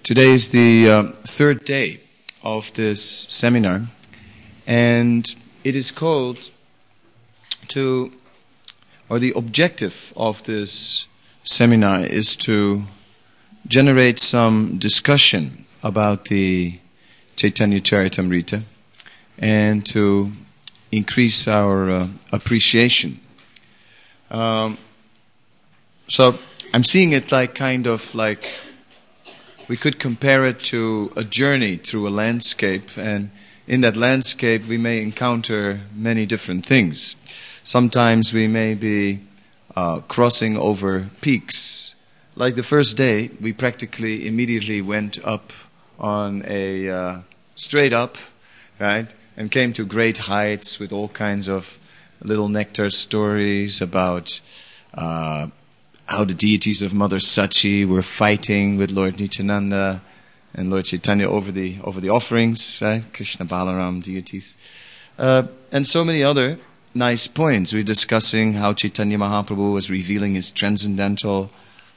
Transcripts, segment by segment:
Today is the third day of this seminar, and it is called the objective of this seminar is to generate some discussion about the Chaitanya Charitamrita and to increase our appreciation. So I'm seeing it like we could compare it to a journey through a landscape, and in that landscape we may encounter many different things. Sometimes we may be crossing over peaks. Like the first day, we practically immediately went up on a straight up, right, and came to great heights with all kinds of little nectar stories about how the deities of Mother Sachi were fighting with Lord Nityananda and Lord Chaitanya over the offerings, right? Krishna Balaram deities. And so many other nice points. We're discussing how Chaitanya Mahaprabhu was revealing his transcendental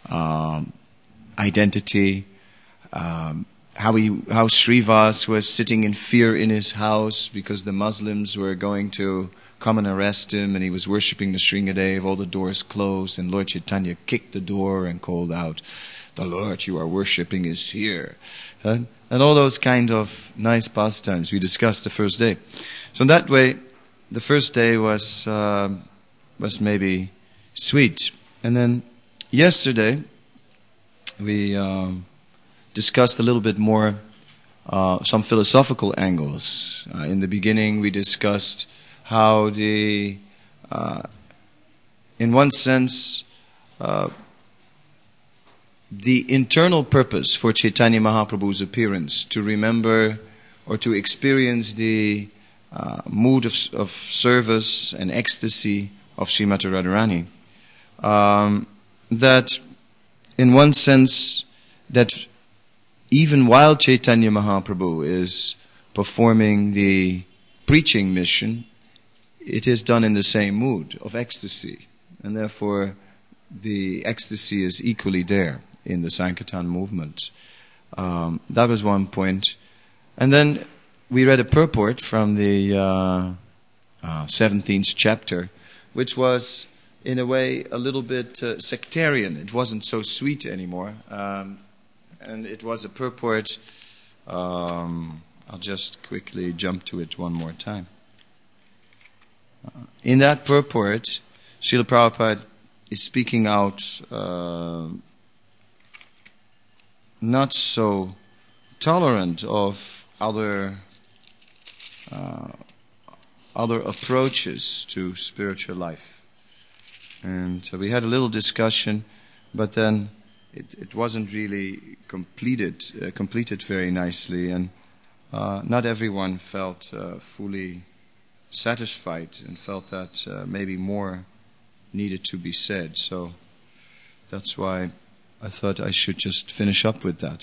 identity, how Srivas was sitting in fear in his house because the Muslims were going to come and arrest him, and he was worshipping the Shringadev, all the doors closed, and Lord Chaitanya kicked the door and called out, "The Lord you are worshipping is here." And all those kind of nice pastimes we discussed the first day. So in that way, the first day was maybe sweet. And then yesterday, we discussed a little bit more some philosophical angles. In the beginning, we discussed how in one sense, the internal purpose for Chaitanya Mahaprabhu's appearance, to remember or to experience the mood of service and ecstasy of Srimati Radharani, that in one sense, that even while Chaitanya Mahaprabhu is performing the preaching mission, it is done in the same mood of ecstasy, and therefore the ecstasy is equally there in the Sankirtan movement. That was one point. And then we read a purport from the 17th chapter, which was in a way a little bit sectarian. It wasn't so sweet anymore. And it was a purport, I'll just quickly jump to it one more time. In that purport, Srila Prabhupada is speaking out not so tolerant of other approaches to spiritual life. And so we had a little discussion, but then it wasn't really completed very nicely, and not everyone felt fully satisfied and felt that maybe more needed to be said. So that's why I thought I should just finish up with that.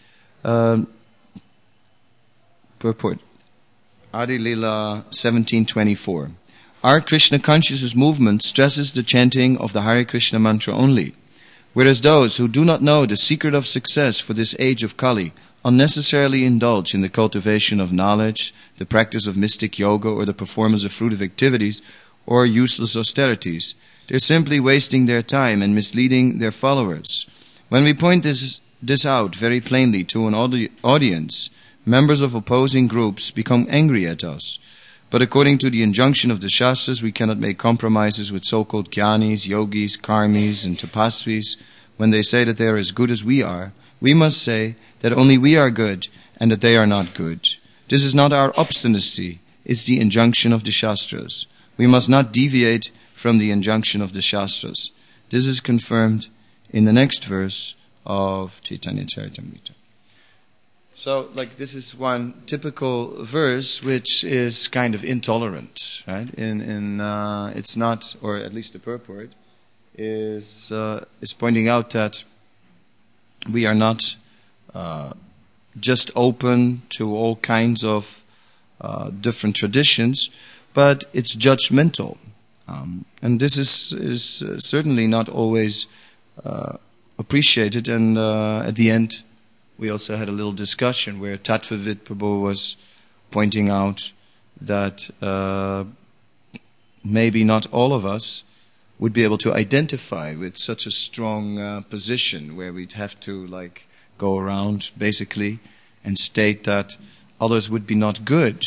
Purport. Adi Lila 1724. Our Krishna consciousness movement stresses the chanting of the Hare Krishna mantra only, whereas those who do not know the secret of success for this age of Kali unnecessarily indulge in the cultivation of knowledge, the practice of mystic yoga, or the performance of fruitive activities, or useless austerities. They're simply wasting their time and misleading their followers. When we point this out very plainly to an audience, members of opposing groups become angry at us. But according to the injunction of the Shastras, we cannot make compromises with so-called jnanis, yogis, karmis, and tapasvis when they say that they are as good as we are. We must say that only we are good and that they are not good. This is not our obstinacy, it's the injunction of the Shastras. We must not deviate from the injunction of the Shastras. This is confirmed in the next verse of Chaitanya Charitamrita. So, this is one typical verse which is kind of intolerant, right? It's not, or at least the purport is pointing out that we are not just open to all kinds of different traditions, but it's judgmental. And this is certainly not always appreciated, and at the end we also had a little discussion where Tattvavid Prabhu was pointing out that maybe not all of us would be able to identify with such a strong position where we'd have to go around basically and state that others would be not good.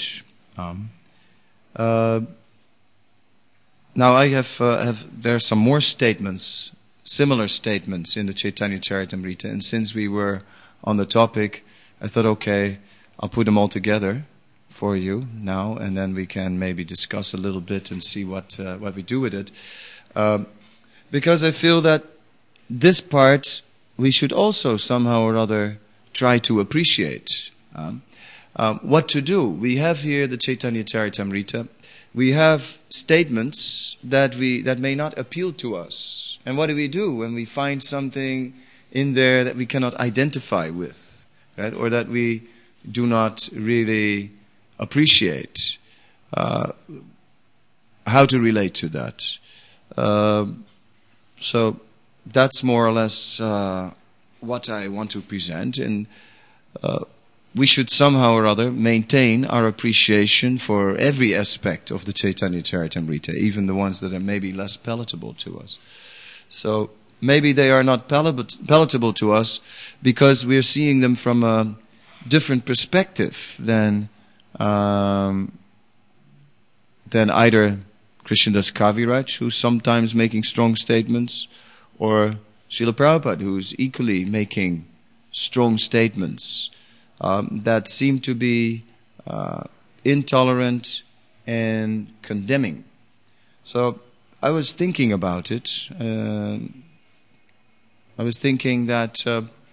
Now I there are some more statements, similar statements in the Chaitanya Charitamrita, and since we were on the topic, I thought, okay, I'll put them all together for you now, and then we can maybe discuss a little bit and see what we do with it. Because I feel that this part we should also somehow or other try to appreciate. What to do? We have here the Chaitanya Charitamrita. We have statements that may not appeal to us. And what do we do when we find something in there that we cannot identify with, right? Or that we do not really appreciate? How to relate to that? So that's more or less what I want to present, and we should somehow or other maintain our appreciation for every aspect of the Chaitanya Charitamrita, even the ones that are maybe less palatable to us. So maybe they are not palatable to us because we're seeing them from a different perspective than either Krishnadas Kaviraj, who's sometimes making strong statements, or Srila Prabhupada, who's equally making strong statements that seem to be intolerant and condemning. So I was thinking about it. I was thinking that,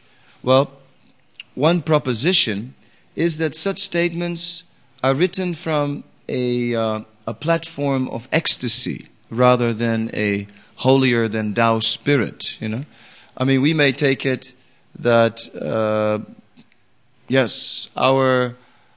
one proposition is that such statements are written from a platform of ecstasy rather than a holier than thou spirit. I mean, we may take it that yes, our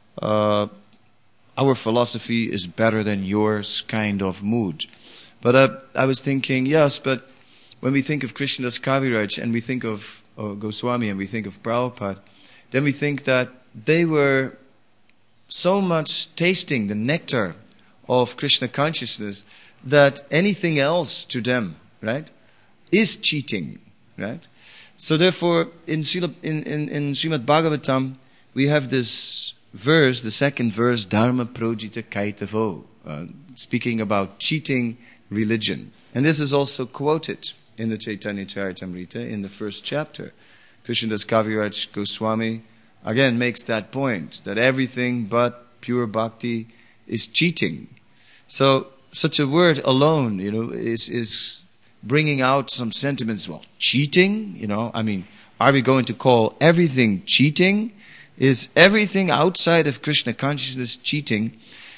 philosophy is better than yours kind of mood. But I was thinking, yes, but when we think of Krishnadas Kaviraj and we think of Goswami and we think of Prabhupada, then we think that they were so much tasting the nectar of Krishna consciousness that anything else to them, right, is cheating, right? So therefore, in Srimad Bhagavatam, we have this verse, the second verse, Dharma Projita Kaitavo, speaking about cheating religion. And this is also quoted in the Chaitanya Charitamrita in the first chapter. Krishnadas Kaviraj Goswami again makes that point, that everything but pure bhakti is cheating. So such a word alone, is bringing out some sentiments. Well, cheating, I mean, are we going to call everything cheating? Is everything outside of Krishna consciousness cheating?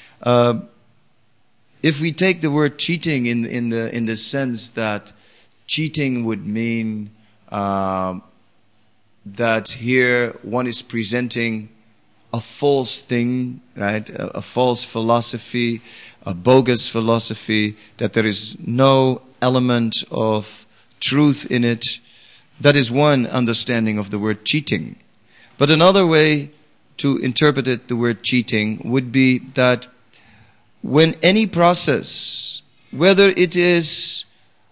If we take the word cheating in the sense that cheating would mean that here one is presenting a false thing, right? A false philosophy, a bogus philosophy, that there is no element of truth in it. That is one understanding of the word cheating. But another way to interpret it, the word cheating, would be that when any process, whether it is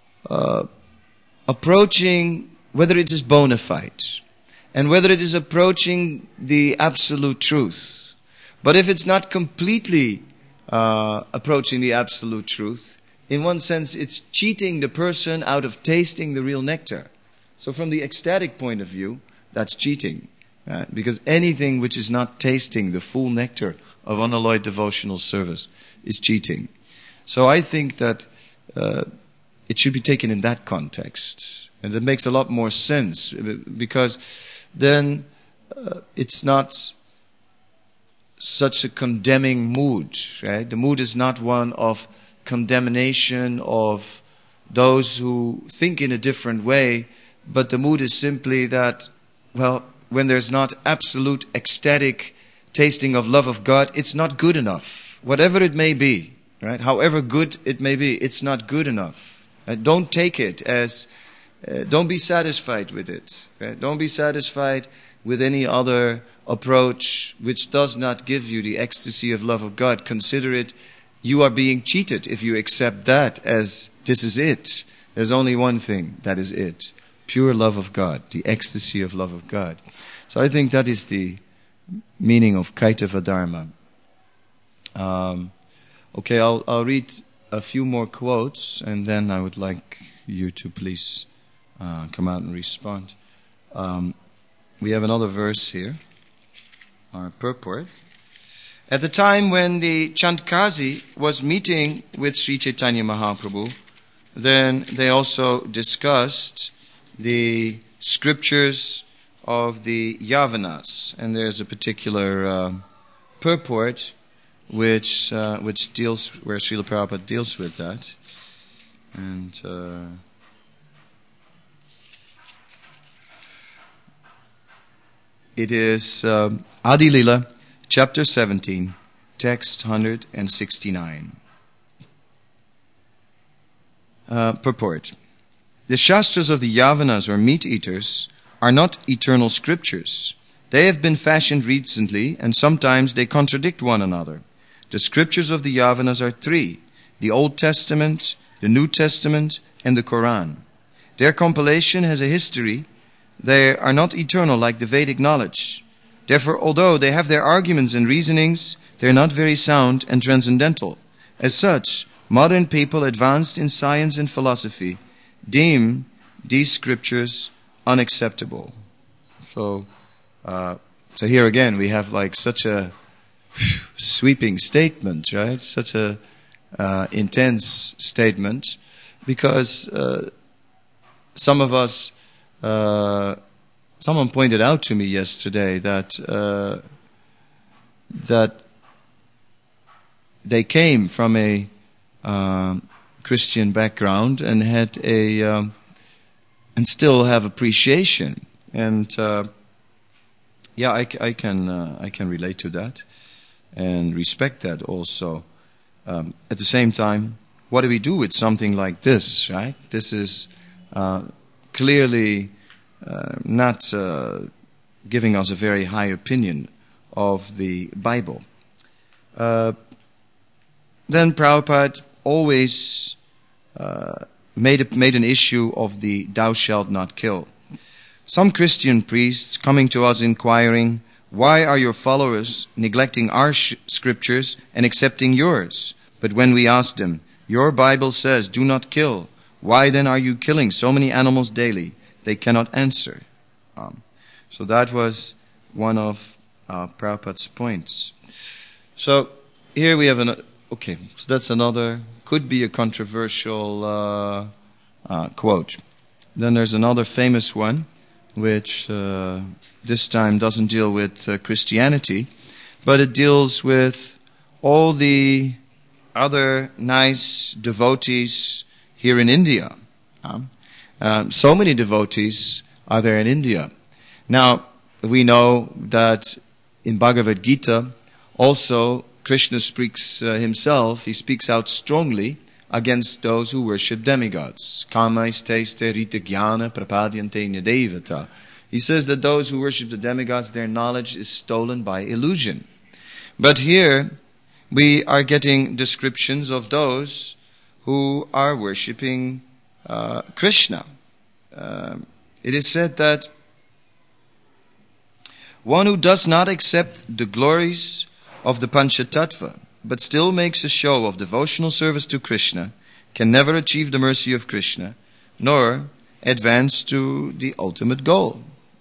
approaching, whether it is bona fide, and whether it is approaching the absolute truth, but if it's not completely approaching the absolute truth, in one sense it's cheating the person out of tasting the real nectar. So from the ecstatic point of view, that's cheating. Right? Because anything which is not tasting the full nectar of unalloyed devotional service is cheating. So I think that it should be taken in that context. And that makes a lot more sense, because then it's not such a condemning mood, right? The mood is not one of condemnation of those who think in a different way, but the mood is simply that, when there's not absolute ecstatic tasting of love of God, it's not good enough. Whatever it may be, right? However good it may be, it's not good enough. Don't take it as, don't be satisfied with it. Right? Don't be satisfied with any other approach which does not give you the ecstasy of love of God, consider it, you are being cheated if you accept that as this is it. There's only one thing that is it. Pure love of God, the ecstasy of love of God. So I think that is the meaning of Kaitava Dharma. Okay, I'll read a few more quotes, and then I would like you to please come out and respond. We have another verse here, our purport. At the time when the Chandkazi was meeting with Sri Chaitanya Mahaprabhu, then they also discussed the scriptures of the Yavanas, and there's a particular purport which deals, where Srila Prabhupada deals with that, and it is Adi Lila, chapter 17, text 169. Purport. The Shastras of the Yavanas, or meat-eaters, are not eternal scriptures. They have been fashioned recently, and sometimes they contradict one another. The scriptures of the Yavanas are three: the Old Testament, the New Testament, and the Quran. Their compilation has a history. They are not eternal like the Vedic knowledge. Therefore, although they have their arguments and reasonings, they are not very sound and transcendental. As such, modern people advanced in science and philosophy deem these scriptures unacceptable. So here again we have like such a sweeping statement, right? Such a intense statement, because some of us, someone pointed out to me yesterday that they came from a Christian background and had and still have appreciation, and I can relate to that and respect that also. At the same time, what do we do with something like this, right? This is clearly not giving us a very high opinion of the Bible. Then Prabhupada always made an issue of the "thou shalt not kill." Some Christian priests coming to us inquiring, "Why are your followers neglecting our scriptures and accepting yours?" But when we asked them, "Your Bible says, 'Do not kill.' Why then are you killing so many animals daily?" They cannot answer. So that was one of Prabhupada's points. So here we have so that's another, could be a controversial quote. Then there's another famous one, which this time doesn't deal with Christianity, but it deals with all the other nice devotees here in India. So many devotees are there in India. Now, we know that in Bhagavad Gita, also Krishna speaks himself, he speaks out strongly against those who worship demigods. Kamaisteste rita jnana prapadyante nyadevata. He says that those who worship the demigods, their knowledge is stolen by illusion. But here, we are getting descriptions of those who are worshipping Krishna. It is said that one who does not accept the glories of the Panchatattva, but still makes a show of devotional service to Krishna, can never achieve the mercy of Krishna, nor advance to the ultimate goal.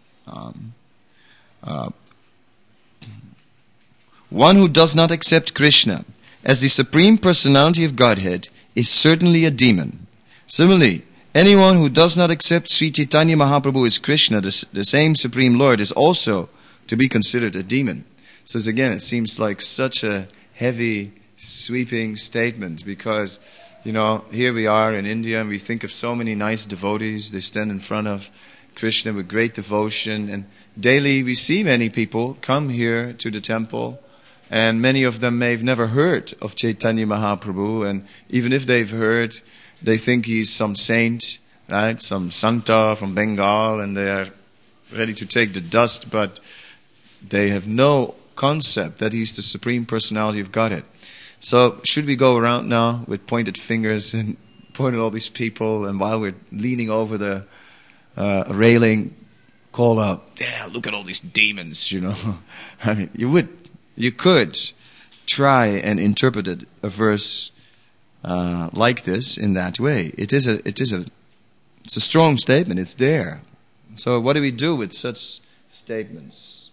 One who does not accept Krishna as the Supreme Personality of Godhead is certainly a demon. Similarly, anyone who does not accept Sri Chaitanya Mahaprabhu as Krishna, the same Supreme Lord, is also to be considered a demon. So again, it seems like such a heavy, sweeping statement, because, here we are in India and we think of so many nice devotees. They stand in front of Krishna with great devotion, and daily we see many people come here to the temple, and many of them may have never heard of Chaitanya Mahaprabhu, and even if they've heard, they think he's some saint, right? Some Santa from Bengal, and they are ready to take the dust, but they have no concept that He's the Supreme Personality of Godhead. So should we go around now with pointed fingers and point at all these people, and while we're leaning over the railing, call out, yeah, look at all these demons, I mean, you could try and interpret a verse like this in that way. It's a strong statement. It's there. So what do we do with such statements?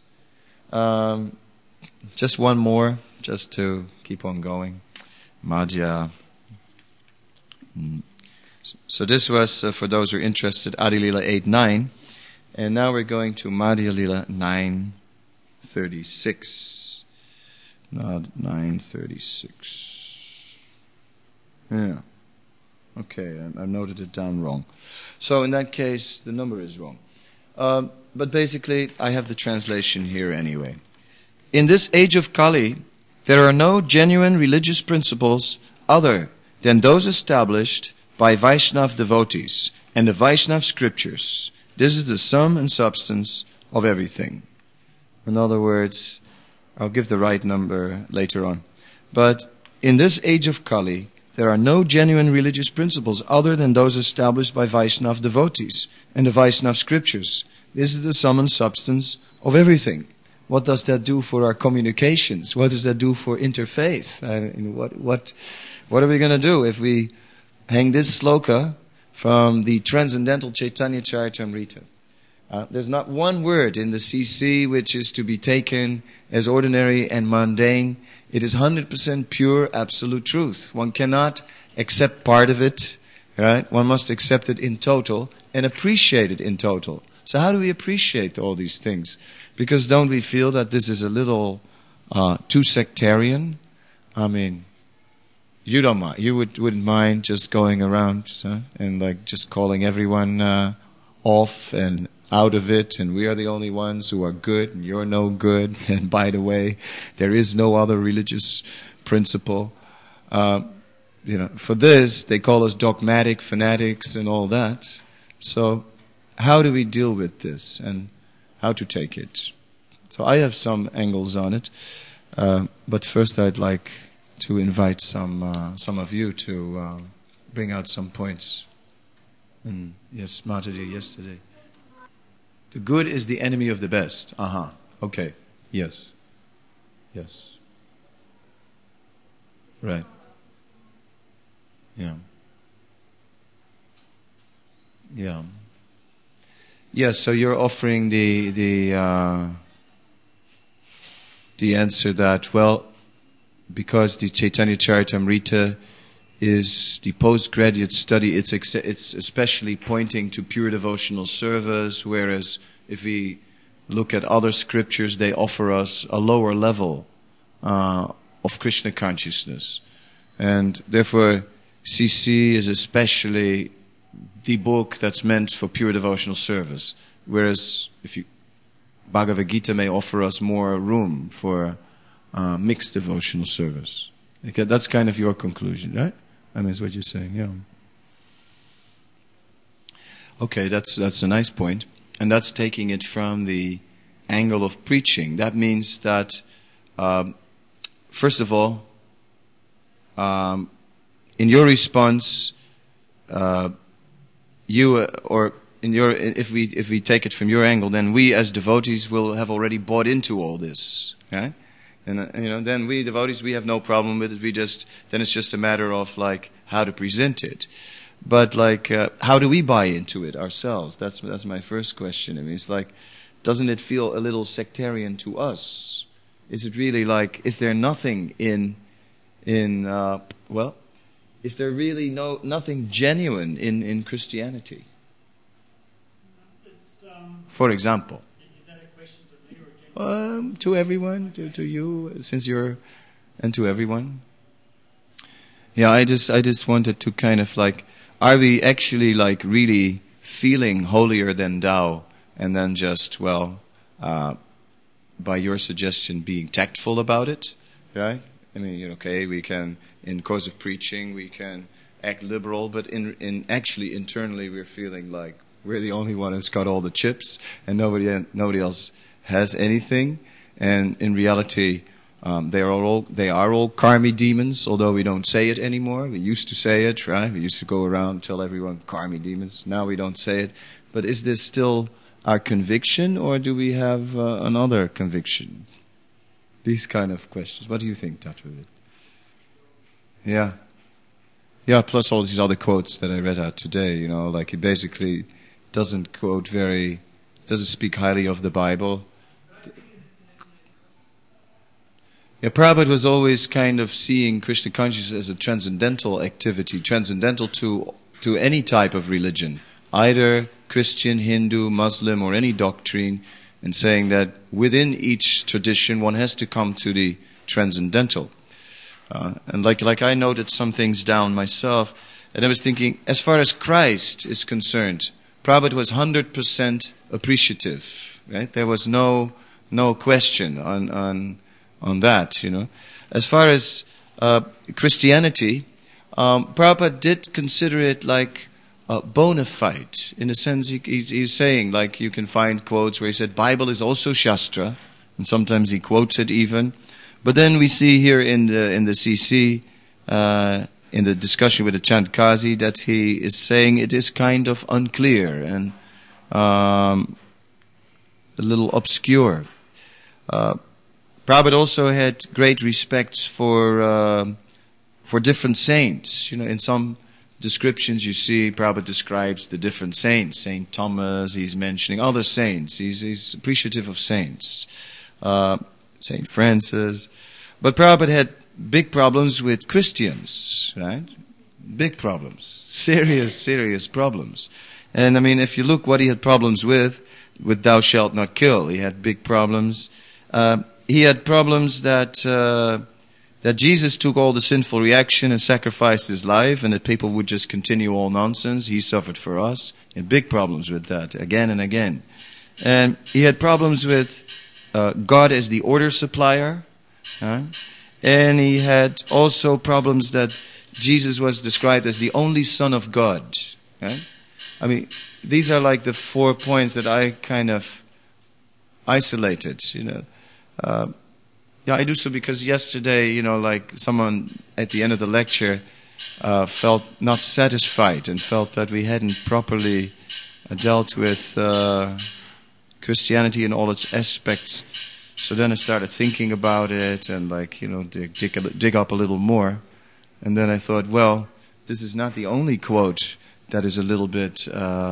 Just one more, just to keep on going. Madhya. So this was, for those who are interested, Adi Lila 8-9. And now we're going to Madhya Lila 9:36. Not 9:36. Yeah. Okay, I noted it down wrong. So in that case, the number is wrong. But basically, I have the translation here anyway. In this age of Kali, there are no genuine religious principles other than those established by Vaishnava devotees and the Vaishnava scriptures. This is the sum and substance of everything. In other words, I'll give the right number later on. But in this age of Kali, there are no genuine religious principles other than those established by Vaishnava devotees and the Vaishnava scriptures. This is the sum and substance of everything. What does that do for our communications? What does that do for interfaith? What are we going to do if we hang this sloka from the Transcendental Chaitanya Charitamrita? There's not one word in the CC which is to be taken as ordinary and mundane. It is 100% pure, absolute truth. One cannot accept part of it, right? One must accept it in total and appreciate it in total. So how do we appreciate all these things? Because don't we feel that this is a little too sectarian? I mean, you don't mind. You wouldn't mind just going around and like just calling everyone off and out of it, and we are the only ones who are good, and you're no good. And by the way, there is no other religious principle. For this, they call us dogmatic fanatics and all that. So, how do we deal with this, and how to take it? So, I have some angles on it, but first, I'd like to invite some of you to bring out some points. And yes, Mataji, yesterday. The good is the enemy of the best. Okay. Yes. Yes. Right. Yeah. Yeah. Yes, so you're offering the answer that, well, because the Chaitanya Charitamrita is the postgraduate study, it's especially pointing to pure devotional service, whereas if we look at other scriptures, they offer us a lower level of Krishna consciousness. And therefore, CC is especially the book that's meant for pure devotional service, whereas Bhagavad Gita may offer us more room for mixed devotional service. Okay, that's kind of your conclusion, right? I mean, that's what you're saying, yeah. Okay, that's a nice point. And that's taking it from the angle of preaching. That means that, first of all, in your response, if we take it from your angle, then we as devotees will have already bought into all this, right? And then we devotees, we have no problem with it. Then it's just a matter of like how to present it. But like, how do we buy into it ourselves? That's my first question. I mean, it's like, doesn't it feel a little sectarian to us? Is it really like, is there nothing is there really nothing genuine in Christianity? For example. To everyone, to you, since and to everyone. Yeah, I just wanted to kind of like, are we actually like really feeling holier than thou, and then just, by your suggestion, being tactful about it, right? I mean, okay, we can, in course of preaching, we can act liberal, but in actually internally we're feeling like we're the only one who's got all the chips, and nobody else has anything. And in reality, they are all karmi demons, although we don't say it anymore. We used to say it, right? We used to go around and tell everyone karmi demons. Now we don't say it. But is this still our conviction, or do we have another conviction? These kind of questions. What do you think, Tattva? Yeah. Yeah, plus all these other quotes that I read out today, like he basically doesn't speak highly of the Bible. Yeah, Prabhupada was always kind of seeing Krishna consciousness as a transcendental activity, transcendental to any type of religion, either Christian, Hindu, Muslim, or any doctrine, and saying that within each tradition one has to come to the transcendental. And like I noted some things down myself, and I was thinking, as far as Christ is concerned, Prabhupada was 100% appreciative, right? There was no question on that, As far as Christianity, Prabhupada did consider it like bona fide. In a sense, he's saying, like you can find quotes where he said, Bible is also Shastra, and sometimes he quotes it even. But then we see here in the CC, in the discussion with the Chandkazi, that he is saying it is kind of unclear and a little obscure. Prabhupada also had great respect for different saints. In some descriptions you see Prabhupada describes the different saints. Saint Thomas, he's mentioning other saints. He's appreciative of saints. Saint Francis. But Prabhupada had big problems with Christians, right? Big problems. Serious problems. And I mean, if you look what he had problems with thou shalt not kill, he had big problems. He had problems that Jesus took all the sinful reaction and sacrificed his life, and that people would just continue all nonsense. He suffered for us. He had big problems with that, again and again. And he had problems with God as the order supplier. And he had also problems that Jesus was described as the only Son of God. Right? I mean, these are like the 4 points that I kind of isolated, Yeah, I do so because yesterday, like someone at the end of the lecture felt not satisfied and felt that we hadn't properly dealt with Christianity in all its aspects. So then I started thinking about it and dig up a little more. And then I thought, well, this is not the only quote that is a little bit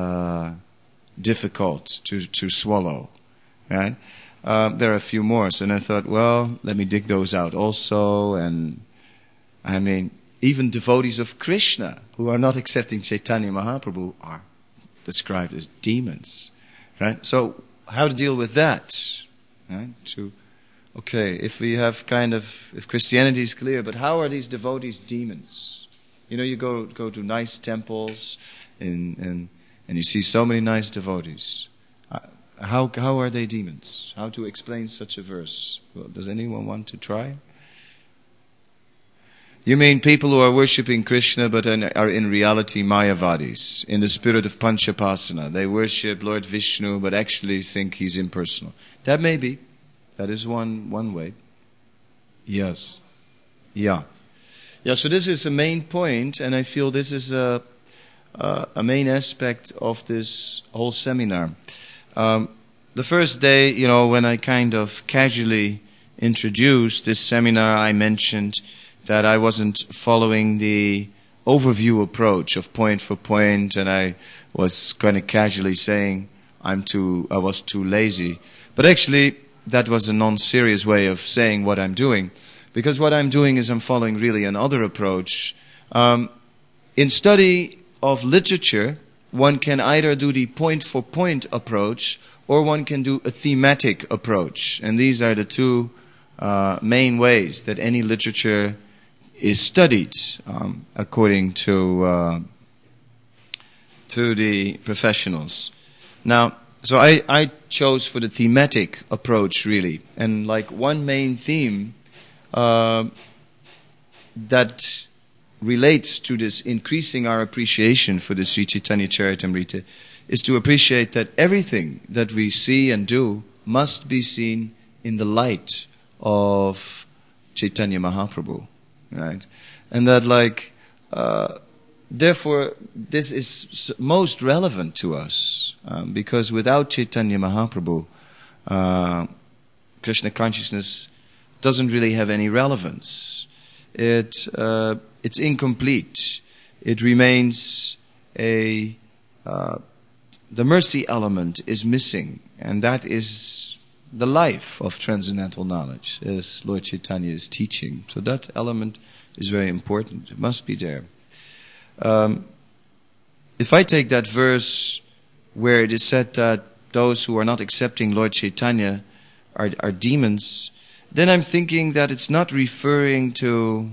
difficult to swallow, right? There are a few more. So then I thought, well, let me dig those out also. And I mean, even devotees of Krishna who are not accepting Chaitanya Mahaprabhu are described as demons, right? So how to deal with that? Right? If Christianity is clear, but how are these devotees demons? You go to nice temples and you see so many nice devotees. How are they demons? How to explain such a verse? Well, does anyone want to try? You mean people who are worshipping Krishna but are in reality Mayavadis, in the spirit of Panchapasana. They worship Lord Vishnu but actually think he's impersonal. That may be. That is one way. Yes. Yeah. Yeah, so this is the main point, and I feel this is a main aspect of this whole seminar. The first day, when I kind of casually introduced this seminar, I mentioned that I wasn't following the overview approach of point for point, and I was kind of casually saying I was too lazy. But actually, that was a non-serious way of saying what I'm doing, because what I'm doing is I'm following really another approach. In study of literature, one can either do the point-for-point approach, or one can do a thematic approach. And these are the two main ways that any literature is studied, according to the professionals. Now, so I chose for the thematic approach, really. And like one main theme that relates to this increasing our appreciation for the Sri Chaitanya Charitamrita is to appreciate that everything that we see and do must be seen in the light of Chaitanya Mahaprabhu, right? And that therefore this is most relevant to us, because without Chaitanya Mahaprabhu, Krishna consciousness doesn't really have any relevance. It's incomplete. It remains the mercy element is missing, and that is the life of transcendental knowledge, as Lord Chaitanya is teaching. So that element is very important. It must be there. If I take that verse where it is said that those who are not accepting Lord Chaitanya are demons, then I'm thinking that it's not referring to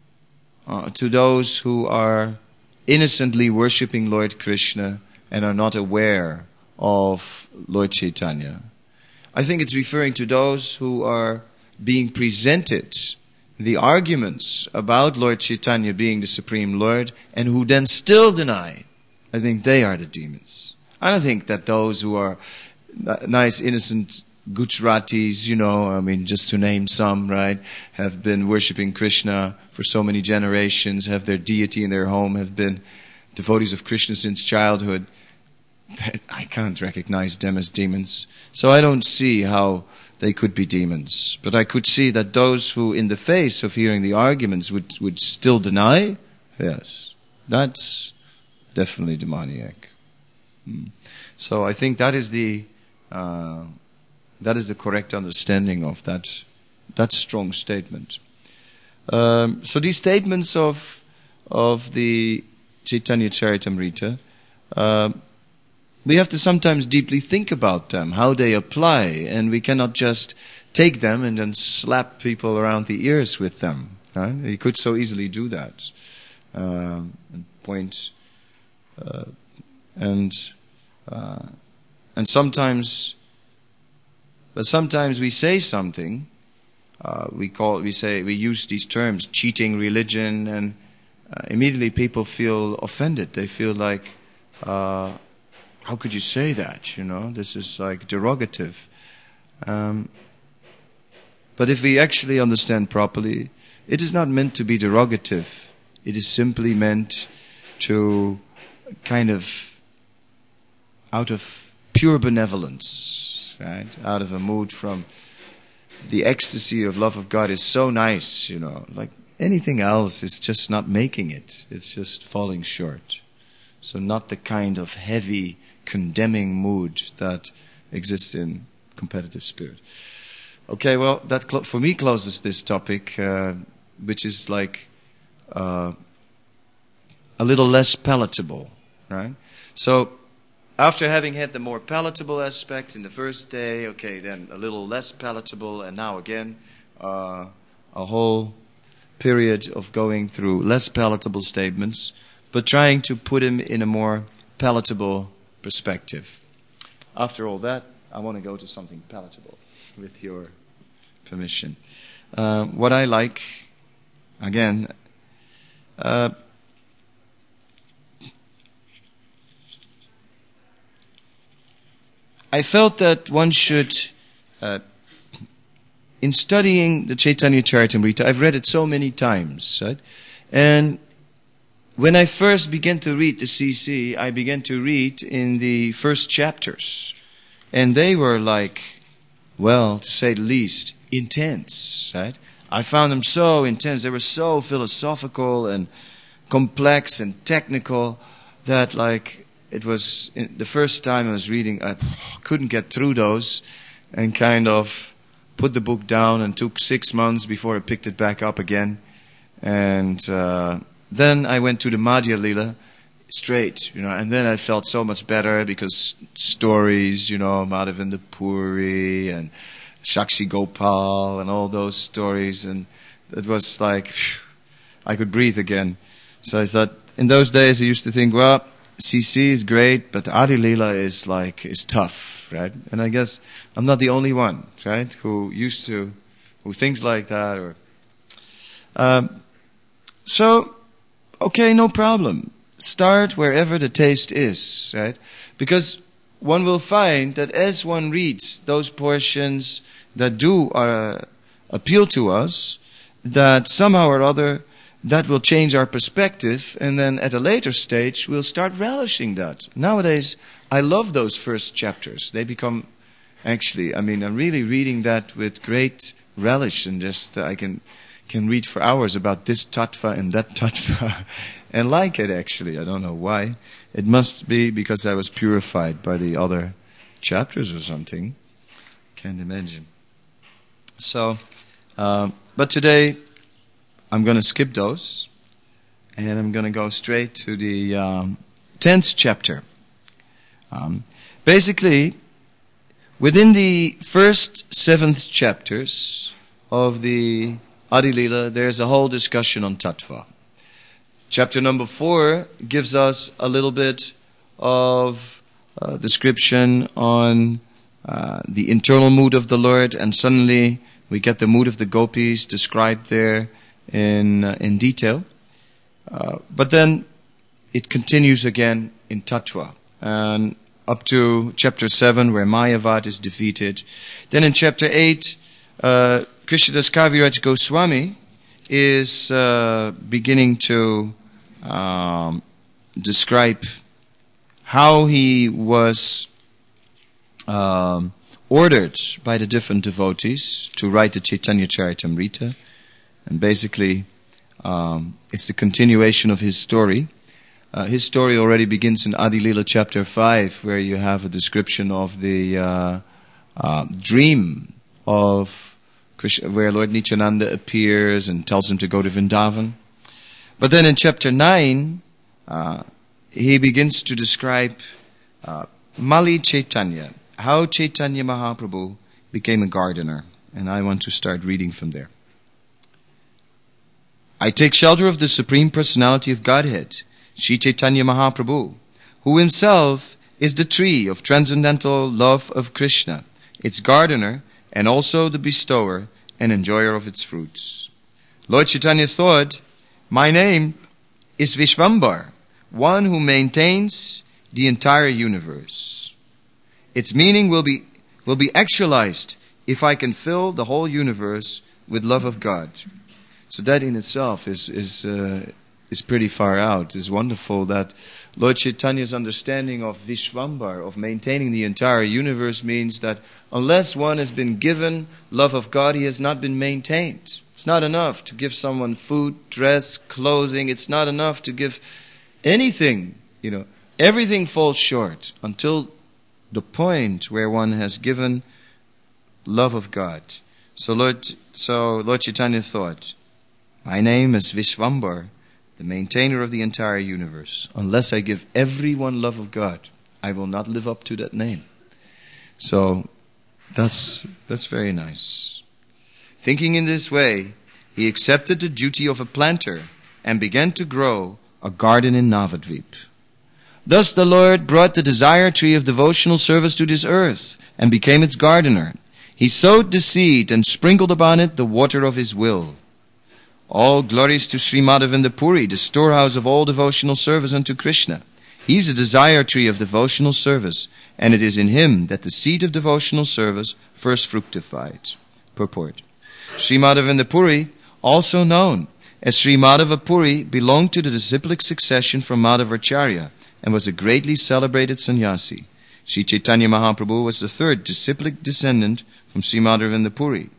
those who are innocently worshipping Lord Krishna and are not aware of Lord Chaitanya. I think it's referring to those who are being presented the arguments about Lord Chaitanya being the Supreme Lord and who then still deny. I think they are the demons. I don't think that those who are nice, innocent Gujaratis, just to name some, right, have been worshipping Krishna for so many generations, have their deity in their home, have been devotees of Krishna since childhood. I can't recognize them as demons. So I don't see how they could be demons. But I could see that those who, in the face of hearing the arguments, would still deny, yes, that's definitely demoniac. So I think that is the correct understanding of that strong statement. So these statements of the Chaitanya Charitamrita, we have to sometimes deeply think about them, how they apply, and we cannot just take them and then slap people around the ears with them. Right? You could so easily do that, and point, and sometimes. But sometimes we say something, we use these terms, cheating religion, and immediately people feel offended. They feel like, how could you say that? This is like derogative. But if we actually understand properly, it is not meant to be derogative. It is simply meant to kind of, out of pure benevolence, right? Out of a mood from the ecstasy of love of God is so nice, like anything else is just not making it. It's just falling short. So not the kind of heavy, condemning mood that exists in competitive spirit. Okay, well, that for me closes this topic, which is like a little less palatable, right? So after having had the more palatable aspect in the first day, okay, then a little less palatable, and now again, a whole period of going through less palatable statements, but trying to put him in a more palatable perspective. After all that, I want to go to something palatable, with your permission. What I like, again, I felt that one should, in studying the Chaitanya Charitamrita, I've read it so many times, right? And when I first began to read the CC, I began to read in the first chapters. And they were like, well, to say the least, intense, right? I found them so intense. They were so philosophical and complex and technical that it was the first time I was reading, I couldn't get through those and kind of put the book down and took 6 months before I picked it back up again. And then I went to the Madhya Lila straight, and then I felt so much better because stories, Madhavendra Puri and Shakshi Gopal and all those stories, and it was like, I could breathe again. So I thought, in those days I used to think, well, CC is great, but Adi Lila is tough, right? And I guess I'm not the only one, right, who thinks like that. So, okay, no problem. start wherever the taste is, right? Because one will find that as one reads those portions that do appeal to us, that somehow or other that will change our perspective, and then at a later stage we'll start relishing that. Nowadays, I love those first chapters. They become, actually, I'm really reading that with great relish, and just I can read for hours about this tattva and that tattva, and like it actually. I don't know why. It must be because I was purified by the other chapters or something. Can't imagine. So, but today I'm going to skip those, and I'm going to go straight to the 10th chapter. Basically, within the first 7 chapters of the Adi Lila, there's a whole discussion on tattva. Chapter number 4 gives us a little bit of description on the internal mood of the Lord, and suddenly we get the mood of the gopis described there in detail. But then it continues again in tattva, and up to chapter 7 where Mayavad is defeated. Then in chapter 8, Krishnadas Kaviraj Goswami is beginning to describe how he was ordered by the different devotees to write the Chaitanya Charitamrita. And basically, it's the continuation of his story. His story already begins in Adi Lila chapter 5, where you have a description of the dream of Krishna, where Lord Nityananda appears and tells him to go to Vrindavan. But then in chapter 9, he begins to describe Mali Chaitanya, how Chaitanya Mahaprabhu became a gardener. And I want to start reading from there. I take shelter of the Supreme Personality of Godhead, Sri Chaitanya Mahaprabhu, who himself is the tree of transcendental love of Krishna, its gardener, and also the bestower and enjoyer of its fruits. Lord Chaitanya thought, my name is Vishvambar, one who maintains the entire universe. Its meaning will be actualized if I can fill the whole universe with love of God. So that in itself is pretty far out. It's wonderful that Lord Chaitanya's understanding of Vishvambar, of maintaining the entire universe, means that unless one has been given love of God, he has not been maintained. It's not enough to give someone food, dress, clothing. It's not enough to give anything. Everything falls short until the point where one has given love of God. So Lord Chaitanya thought, my name is Vishvambar, the maintainer of the entire universe. Unless I give everyone love of God, I will not live up to that name. So that's very nice. Thinking in this way, he accepted the duty of a planter and began to grow a garden in Navadvip. Thus the Lord brought the desire tree of devotional service to this earth and became its gardener. He sowed the seed and sprinkled upon it the water of his will. All glories to Sri Madhavendra Puri, the storehouse of all devotional service unto Krishna. He is a desire tree of devotional service, and it is in him that the seed of devotional service first fructified. Purport. Sri Madhavendra Puri, also known as Sri Madhava Puri, belonged to the disciplic succession from Madhavacharya and was a greatly celebrated sannyasi. Sri Chaitanya Mahaprabhu was the third disciplic descendant from Sri Madhavendra Puri.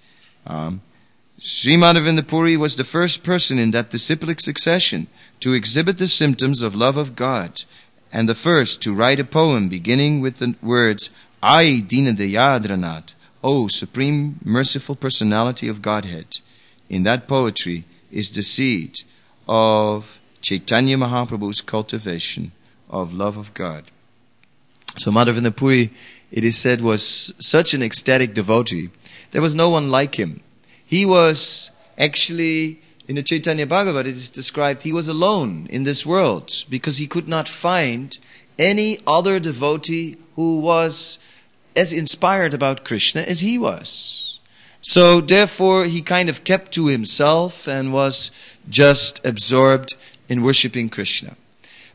Sri Madhavendra Puri was the first person in that disciplic succession to exhibit the symptoms of love of God, and the first to write a poem beginning with the words, I Dina Dayadranath, O Supreme Merciful Personality of Godhead. In that poetry is the seed of Chaitanya Mahaprabhu's cultivation of love of God. So Madhavendra Puri, it is said, was such an ecstatic devotee. There was no one like him. He was actually, in the Chaitanya Bhagavat, it is described, he was alone in this world because he could not find any other devotee who was as inspired about Krishna as he was. So therefore, he kind of kept to himself and was just absorbed in worshipping Krishna.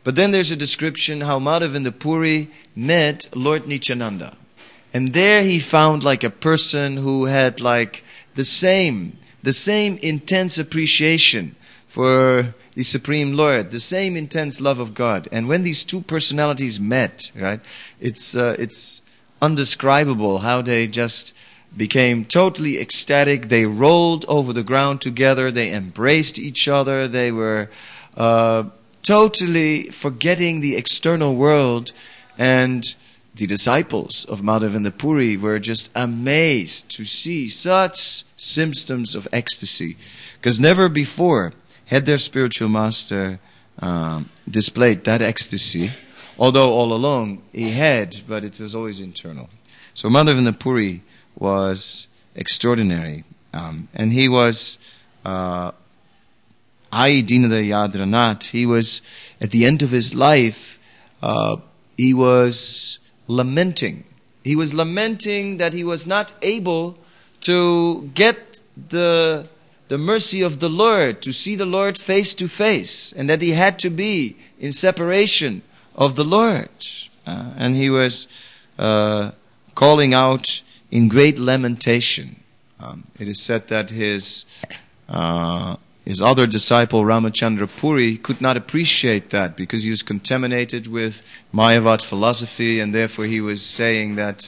But then there's a description how Madhavendra Puri met Lord Nityananda. And there he found like a person who had like the same intense appreciation for the Supreme Lord, the same intense love of God. And when these two personalities met, right, it's undescribable how they just became totally ecstatic. They rolled over the ground together. They embraced each other. They were totally forgetting the external world. And the disciples of Madhavendra Puri were just amazed to see such symptoms of ecstasy. Because never before had their spiritual master displayed that ecstasy. Although all along he had, but it was always internal. So Madhavendra Puri was extraordinary. And he was Ai Dinada Yadranat. He was, at the end of his life, he was lamenting. He was lamenting that he was not able to get the mercy of the Lord, to see the Lord face to face, and that he had to be in separation of the Lord. And he was calling out in great lamentation. It is said that his other disciple Ramachandra Puri could not appreciate that because he was contaminated with Mayavad philosophy, and therefore he was saying that,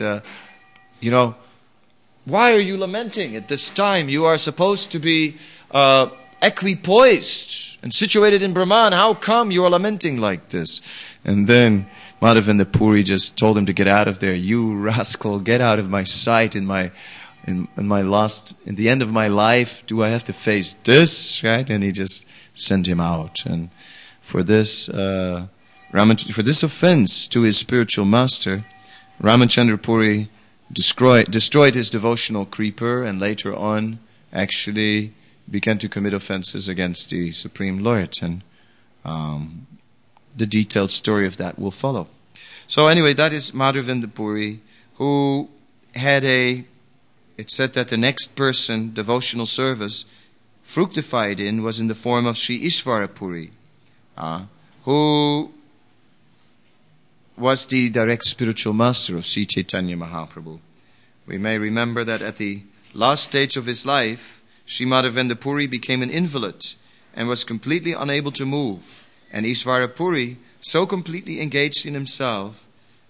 why are you lamenting at this time? You are supposed to be equipoised and situated in Brahman. How come you are lamenting like this? And then Madhavendra Puri just told him to get out of there. You rascal, get out of my sight in the end of my life. Do I have to face this? Right? And he just sent him out. And for this offense to his spiritual master, Ramachandra Puri destroyed his devotional creeper, and later on actually began to commit offenses against the Supreme Lord. And the detailed story of that will follow. So anyway, that is Madhavendra Puri, who had it's said that the next person devotional service fructified in was in the form of Sri Ishvara Puri, who was the direct spiritual master of Sri Chaitanya Mahaprabhu. We may remember that at the last stage of his life, Sri Madhavendra Puri became an invalid and was completely unable to move. And Ishvara Puri so completely engaged himself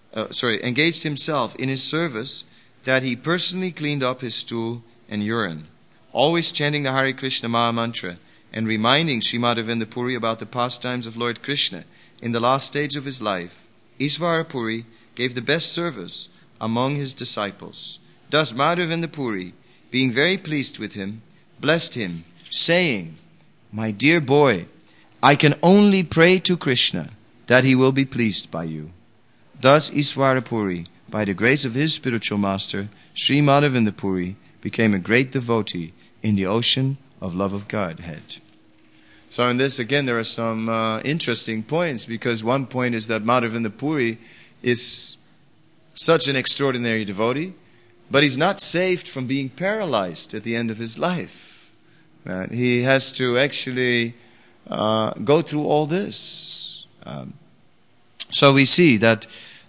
in his service that he personally cleaned up his stool and urine, always chanting the Hare Krishna Maha Mantra and reminding Sri Madhavendra Puri about the pastimes of Lord Krishna. In the last stage of his life, Ishvara Puri gave the best service among his disciples. Thus Madhavendra Puri, being very pleased with him, blessed him, saying, "My dear boy, I can only pray to Krishna that he will be pleased by you." Thus Ishvara Puri, by the grace of his spiritual master, Sri Madhavendra Puri, became a great devotee in the ocean of love of Godhead. So in this, again, there are some interesting points, because one point is that Madhavendra Puri is such an extraordinary devotee, but he's not saved from being paralyzed at the end of his life. Right? He has to actually go through all this. So we see that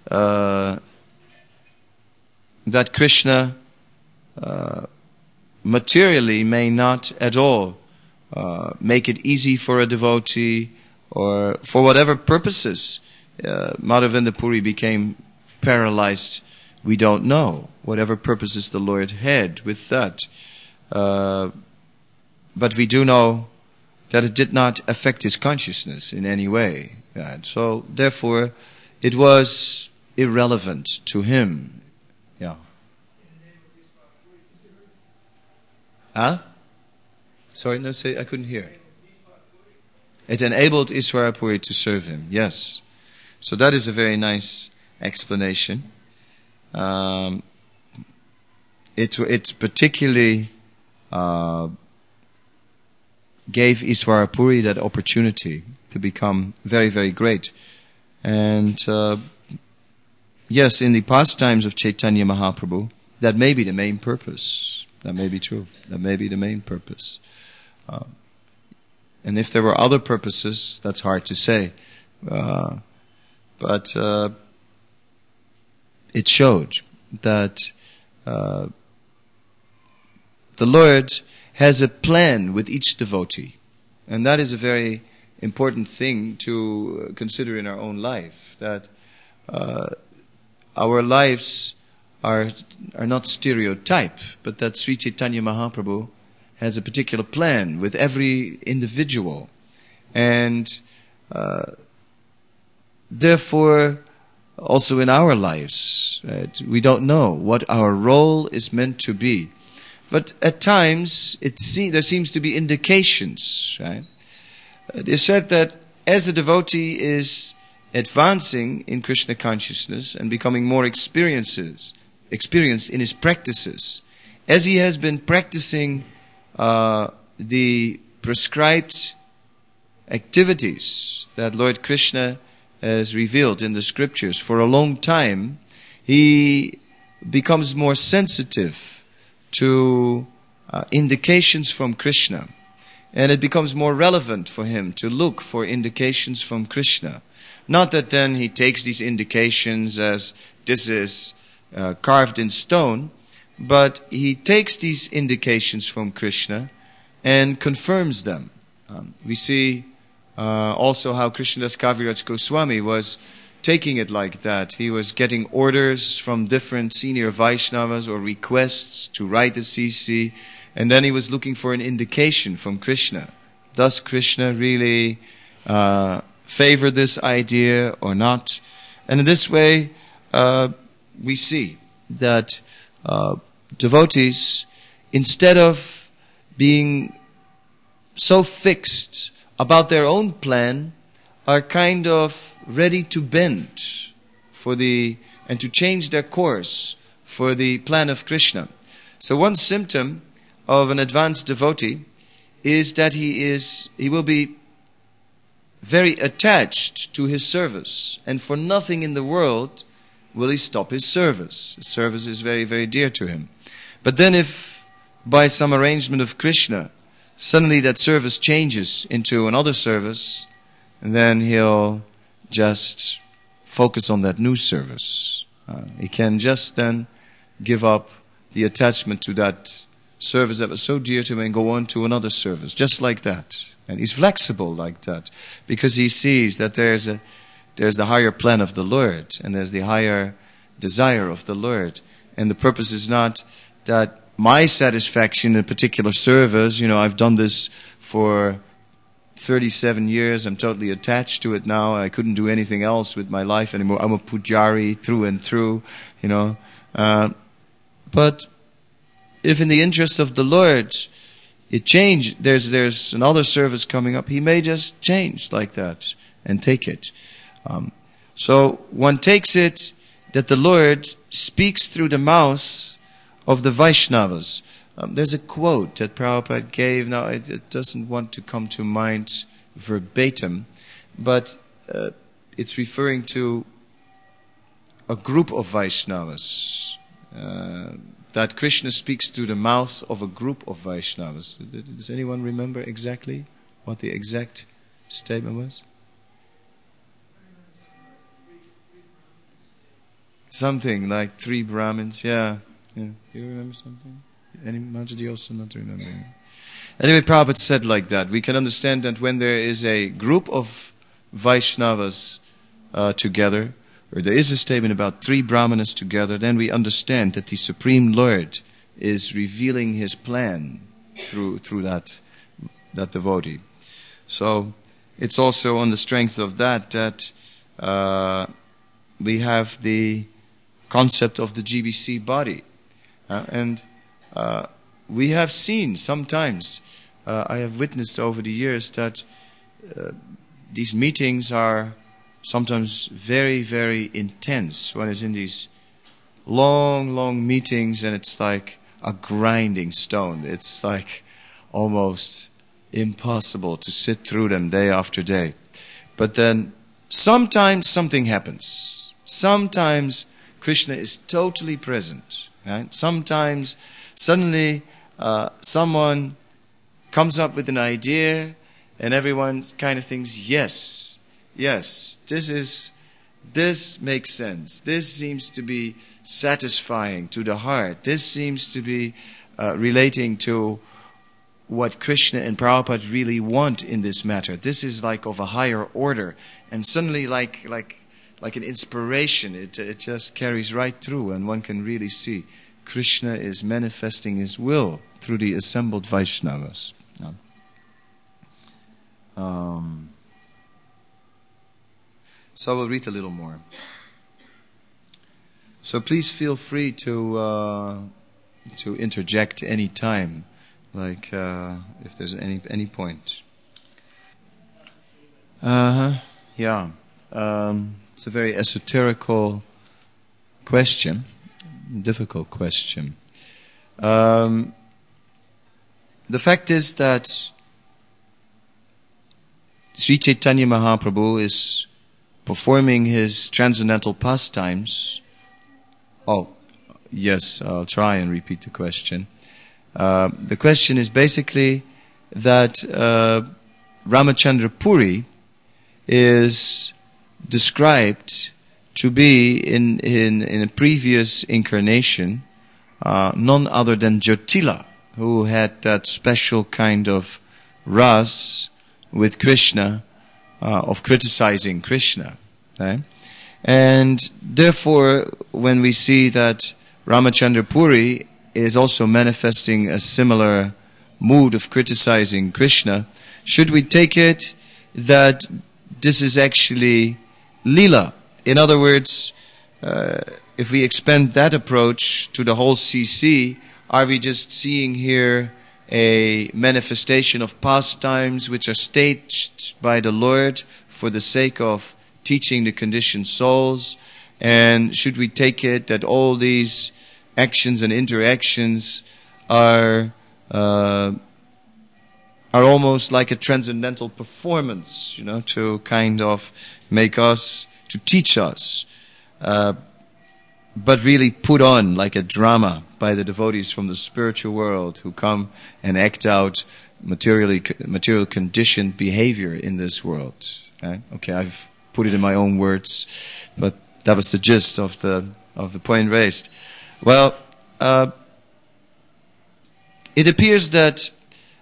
that Krishna materially may not at all make it easy for a devotee, or for whatever purposes Madhavendra Puri became paralyzed. We don't know whatever purposes the Lord had with that. But we do know that it did not affect his consciousness in any way. Right? So therefore, it was irrelevant to him. Yeah. Huh? Sorry, no, say I couldn't hear. It enabled Ishvara Puri to serve him. Yes. So that is a very nice explanation. It particularly gave Ishvara Puri that opportunity to become very, very great. And yes, in the pastimes of Chaitanya Mahaprabhu, that may be the main purpose. That may be true. That may be the main purpose. And if there were other purposes, that's hard to say. But it showed that the Lord has a plan with each devotee. And that is a very important thing to consider in our own life, that our lives are not stereotype, but that Sri Chaitanya Mahaprabhu has a particular plan with every individual. And therefore, also in our lives, right, we don't know what our role is meant to be. But at times, there seems to be indications, right? It is said that as a devotee is advancing in Krishna consciousness and becoming more experienced in his practices, as he has been practicing the prescribed activities that Lord Krishna has revealed in the scriptures for a long time, he becomes more sensitive to indications from Krishna. And it becomes more relevant for him to look for indications from Krishna. Not that then he takes these indications as this is carved in stone, but he takes these indications from Krishna and confirms them. We see also how Krishnadas Kaviraj Goswami was taking it like that. He was getting orders from different senior Vaishnavas or requests to write a CC, and then he was looking for an indication from Krishna. Does Krishna really favor this idea or not? And in this way, we see that devotees, instead of being so fixed about their own plan, are kind of ready to bend and to change their course for the plan of Krishna. So one symptom of an advanced devotee is that he will be very attached to his service, and for nothing in the world will he stop his service. His service is very, very dear to him. But then if by some arrangement of Krishna suddenly that service changes into another service, and then he'll just focus on that new service. He can just then give up the attachment to that service that was so dear to him and go on to another service, just like that. And he's flexible like that, because he sees that there's the higher plan of the Lord, and there's the higher desire of the Lord. And the purpose is not that my satisfaction in a particular service, I've done this for 37 years, I'm totally attached to it now, I couldn't do anything else with my life anymore. I'm a pujari through and through, But if in the interest of the Lord it changed, there's another service coming up, he may just change like that and take it. So one takes it that the Lord speaks through the mouth of the Vaishnavas. There's a quote that Prabhupada gave. Now it doesn't want to come to mind verbatim, but it's referring to a group of Vaishnavas. That Krishna speaks through the mouth of a group of Vaishnavas. Does anyone remember exactly what the exact statement was? Something like 3 Brahmins, yeah. You remember something? Any Mataji also not remembering? Anyway, Prabhupada said like that. We can understand that when there is a group of Vaishnavas together, or there is a statement about 3 Brahmanas together, then we understand that the Supreme Lord is revealing His plan through that devotee. So it's also on the strength of that we have the concept of the GBC body. And we have seen sometimes, I have witnessed over the years that these meetings are sometimes very, very intense. One is in these long, long meetings and it's like a grinding stone. It's like almost impossible to sit through them day after day. But then sometimes something happens. Sometimes Krishna is totally present. Right? Sometimes suddenly someone comes up with an idea and everyone kind of thinks, yes, Yes, this makes sense. This seems to be satisfying to the heart. This seems to be relating to what Krishna and Prabhupada really want in this matter. This is like of a higher order, and suddenly like an inspiration, it just carries right through, and one can really see Krishna is manifesting his will through the assembled Vaishnavas. So we'll read a little more. So please feel free to interject any time, like if there's any point. Yeah. It's a very esoterical question, difficult question. The fact is that Sri Chaitanya Mahaprabhu is performing his transcendental pastimes. Oh, yes, I'll try and repeat the question. The question is basically that Ramachandra Puri is described to be in a previous incarnation none other than Jyotila, who had that special kind of ras with Krishna, of criticizing Krishna. Right? And therefore, when we see that Ramachandra Puri is also manifesting a similar mood of criticizing Krishna, should we take it that this is actually Leela? In other words, if we expand that approach to the whole CC, are we just seeing here a manifestation of pastimes which are staged by the Lord for the sake of teaching the conditioned souls? And should we take it that all these actions and interactions are almost like a transcendental performance, to kind of make us, to teach us, but really put on like a drama by the devotees from the spiritual world who come and act out material conditioned behavior in this world. Right? Okay, I've put it in my own words, but that was the gist of the point raised. Well, it appears that,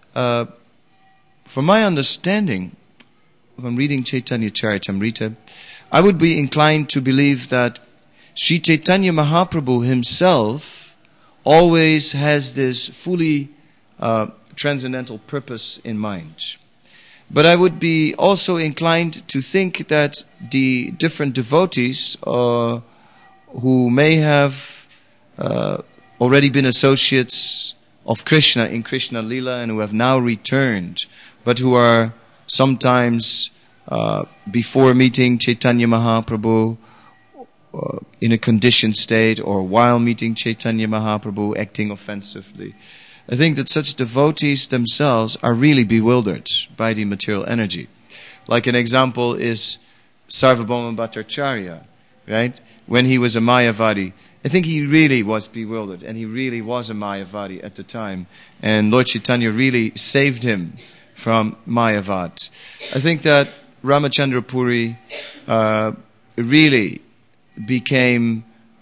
from my understanding, from reading Chaitanya Charitamrita, I would be inclined to believe that Sri Chaitanya Mahaprabhu himself always has this fully transcendental purpose in mind. But I would be also inclined to think that the different devotees who may have already been associates of Krishna in Krishna Lila and who have now returned, but who are sometimes before meeting Chaitanya Mahaprabhu in a conditioned state, or while meeting Chaitanya Mahaprabhu acting offensively. I think that such devotees themselves are really bewildered by the material energy. Like an example is Sarvabhauma Bhattacharya, right? When he was a Mayavadi, I think he really was bewildered, and he really was a Mayavadi at the time. And Lord Chaitanya really saved him from Mayavad. I think that Ramachandra Puri really became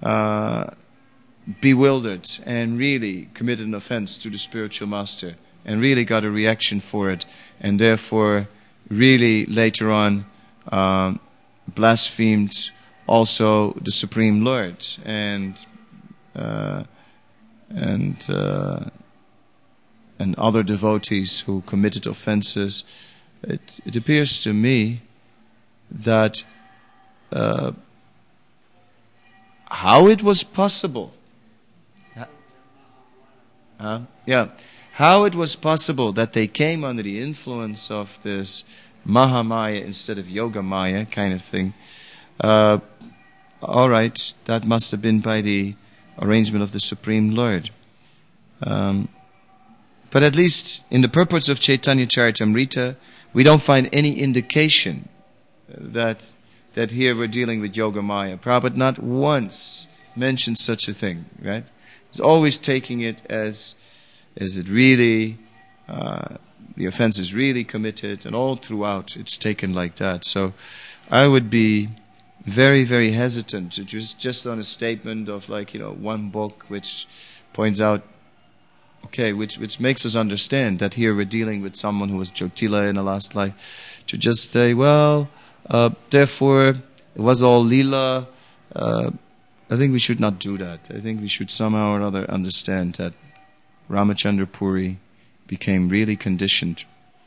bewildered and really committed an offense to the spiritual master and really got a reaction for it, and therefore really later on blasphemed also the Supreme Lord and other devotees who committed offenses. It appears to me that how it was possible, how it was possible that they came under the influence of this Mahamaya instead of Yoga Maya kind of thing. All right, that must have been by the arrangement of the Supreme Lord. But at least in the purports of Chaitanya Charitamrita, we don't find any indication that here we're dealing with Yoga Maya. Prabhupada not once mentioned such a thing, right? He's always taking it as it really, the offense is really committed, and all throughout it's taken like that. So I would be very, very hesitant to just on a statement of one book which points out, which makes us understand that here we're dealing with someone who was Jyotila in the last life, to just say, therefore it was all Leela. I think we should not do that. I think we should somehow or other understand that Ramachandra Puri became really conditioned.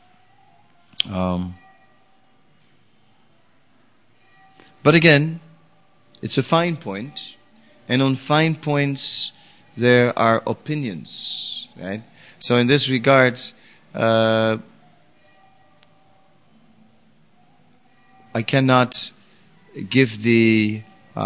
But again, it's a fine point, and on fine points there are opinions, right? So in this regards, I cannot give the...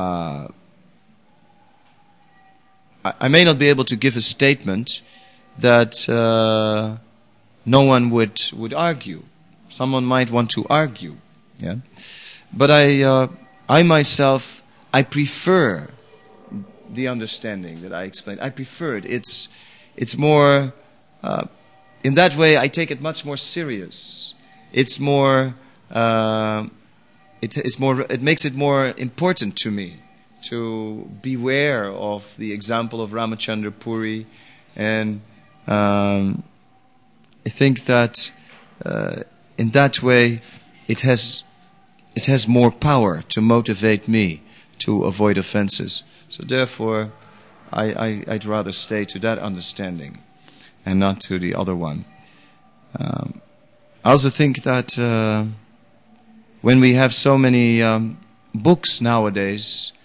I may not be able to give a statement that no one would argue. Someone might want to argue, yeah. But I myself, I prefer the understanding that I explained. I prefer it. It's more in that way. I take it much more serious. It's more. It makes it more important to me to beware of the example of Ramachandra Puri, and I think that in that way it has more power to motivate me to avoid offenses. So therefore, I'd rather stay to that understanding and not to the other one. I also think that when we have so many books nowadays,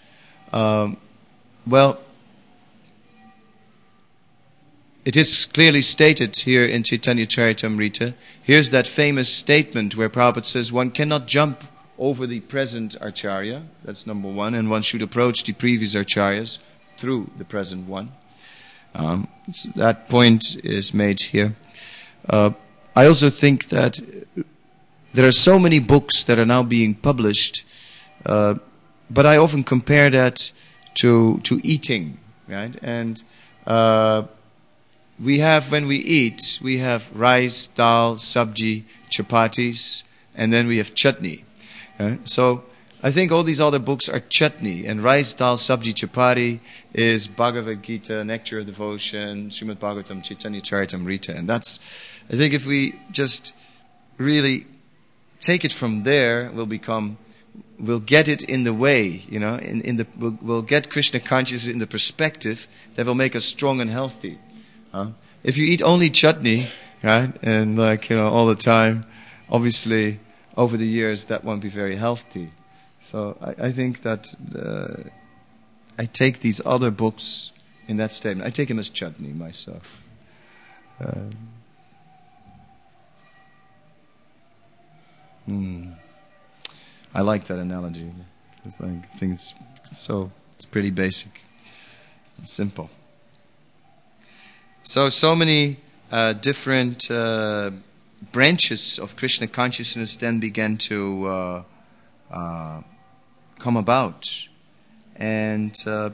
it is clearly stated here in Chaitanya Charitamrita. Here's that famous statement where Prabhupada says one cannot jump over the present Acharya, that's number one, and one should approach the previous Acharyas through the present one. That point is made here. I also think that there are so many books that are now being published, but I often compare that to eating, right? And we have, when we eat, we have rice, dal, sabji, chapatis, and then we have chutney. So I think all these other books are chutney, and rice, dal, sabji, chapati is Bhagavad Gita, Nectar of Devotion, Srimad Bhagavatam, Chaitanya Charitamrita. And that's, I think if we just really take it from there, we'll get it in the way, we'll get Krishna consciousness in the perspective that will make us strong and healthy. If you eat only chutney, right, and all the time, obviously over the years that won't be very healthy. So I think that I take these other books in that statement. I take them as chutney myself. I like that analogy. It's I think it's pretty basic and simple. So many different branches of Krishna consciousness then began to come about. And so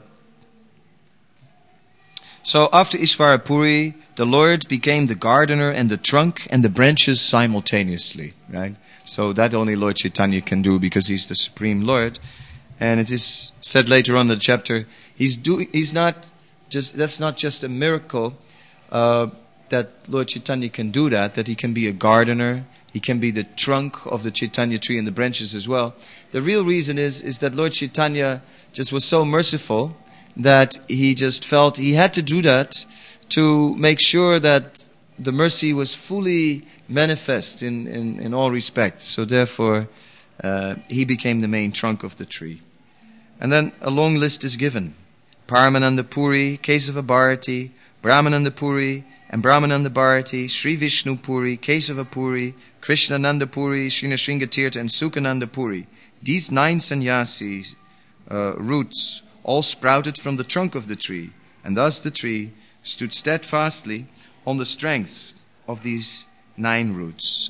after Ishvara Puri, the Lord became the gardener and the trunk and the branches simultaneously, right? So that only Lord Chaitanya can do because he's the Supreme Lord. And it is said later on in the chapter, that's not just a miracle that Lord Chaitanya can do that he can be a gardener, he can be the trunk of the Chaitanya tree and the branches as well. The real reason is that Lord Chaitanya just was so merciful that he just felt he had to do that to make sure that the mercy was fully manifest in all respects. So therefore, he became the main trunk of the tree. And then a long list is given. Paramananda Puri, Kesava Bharati, Brahmananda Puri, and Brahmananda Bharati, Sri Vishnu Puri, Kesava Puri, Krishnananda Puri, Srinasringa Tirtha, and Sukhananda Puri. These 9 sannyasis, roots, all sprouted from the trunk of the tree, and thus the tree stood steadfastly on the strength of these 9 roots.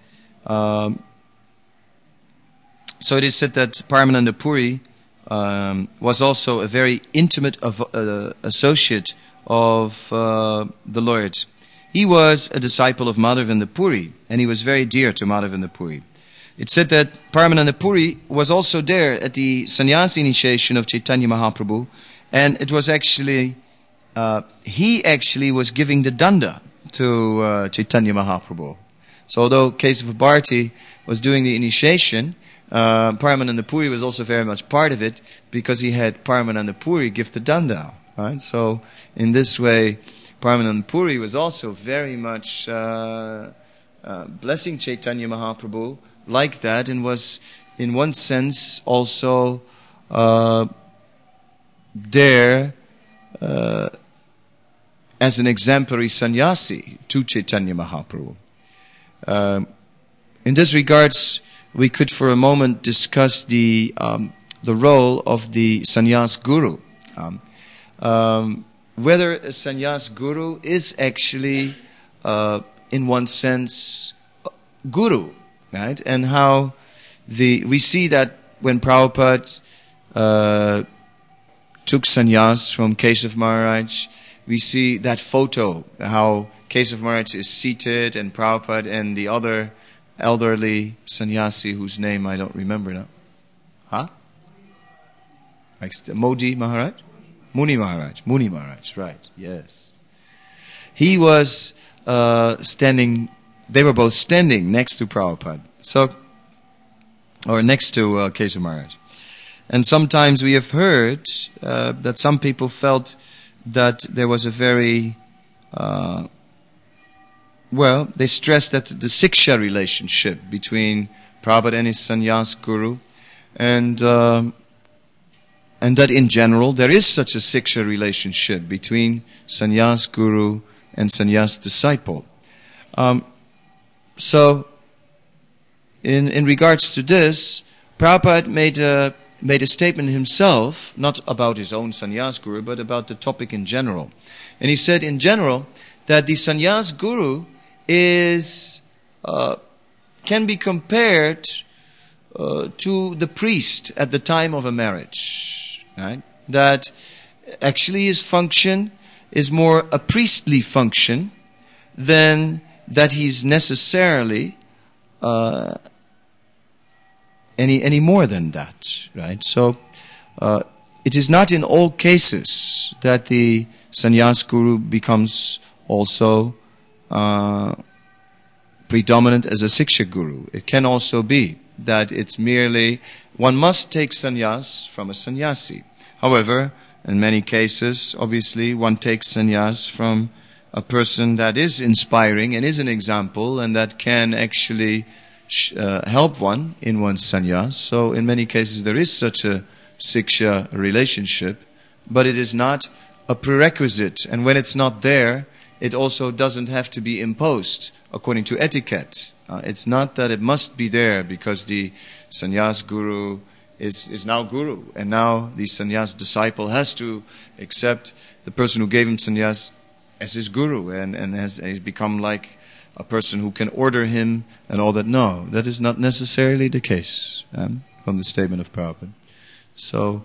So it is said that Paramananda Puri was also a very intimate associate of the Lord. He was a disciple of Madhavendra Puri, and he was very dear to Madhavendra Puri. It said that Paramananda Puri was also there at the sannyas initiation of Chaitanya Mahaprabhu, and it was actually, he actually was giving the danda to Chaitanya Mahaprabhu. So although Kesava Bharati was doing the initiation, Paramananda Puri was also very much part of it, because he had Paramananda Puri give the danda. Right? So in this way, Paramananda Puri was also very much blessing Chaitanya Mahaprabhu like that, and was in one sense also there as an exemplary sannyasi to Chaitanya Mahaprabhu. In this regards, we could for a moment discuss the role of the sannyas guru. Whether a sannyas guru is actually, in one sense, guru, right? And how we see that when Prabhupada took sannyas from Kesava Maharaj, we see that photo, how Kesava Maharaj is seated and Prabhupada and the other elderly sannyasi whose name I don't remember now. Huh? Modi Maharaj? Muni Maharaj, right, yes. He was standing, they were both standing next to Prabhupada. So, or next to Kesava Maharaj. And sometimes we have heard that some people felt that there was a very, they stressed that the Siksha relationship between Prabhupada and his sannyas guru, and that in general there is such a Siksha relationship between sannyas guru and sannyas disciple. So, in regards to this, Prabhupada made a statement himself, not about his own sannyas guru, but about the topic in general. And he said in general that the sannyas guru can be compared to the priest at the time of a marriage. Right? That actually his function is more a priestly function than that he's necessarily any more than that, right? So it is not in all cases that the sannyas guru becomes also predominant as a Siksha guru. It can also be that it's merely one must take sannyas from a sannyasi. However, in many cases, obviously, one takes sannyas from a person that is inspiring and is an example and that can actually help one in one's sannyas. So in many cases there is such a Siksha relationship, but it is not a prerequisite. And when it's not there, it also doesn't have to be imposed according to etiquette. It's not that it must be there because the sannyas guru is now guru, and now the sannyas disciple has to accept the person who gave him sannyas as his guru and has become like a person who can order him and all that. No, that is not necessarily the case from the statement of Prabhupada. So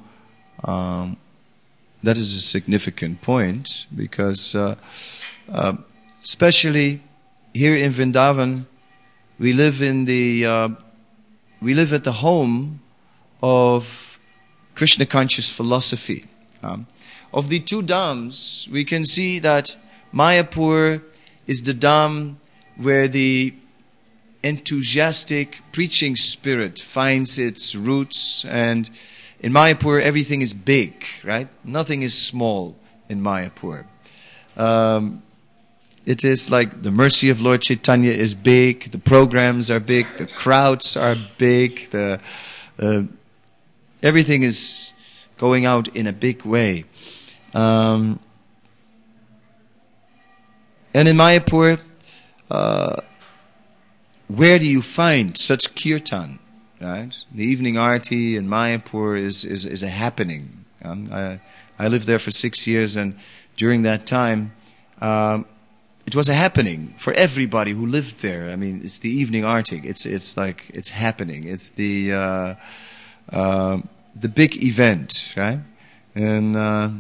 that is a significant point because especially here in Vrindavan, we live at the home of Krishna conscious philosophy. Of the two dhams, we can see that Mayapur is the dham where the enthusiastic preaching spirit finds its roots, and in Mayapur everything is big, right? Nothing is small in Mayapur. It is like the mercy of Lord Chaitanya is big, the programs are big, the crowds are big, everything is going out in a big way. And in Mayapur, where do you find such kirtan? Right? The evening arati in Mayapur is a happening. I lived there for 6 years, and during that time, it was a happening for everybody who lived there. I mean, it's the evening arati. It's like it's happening. It's the big event, right? And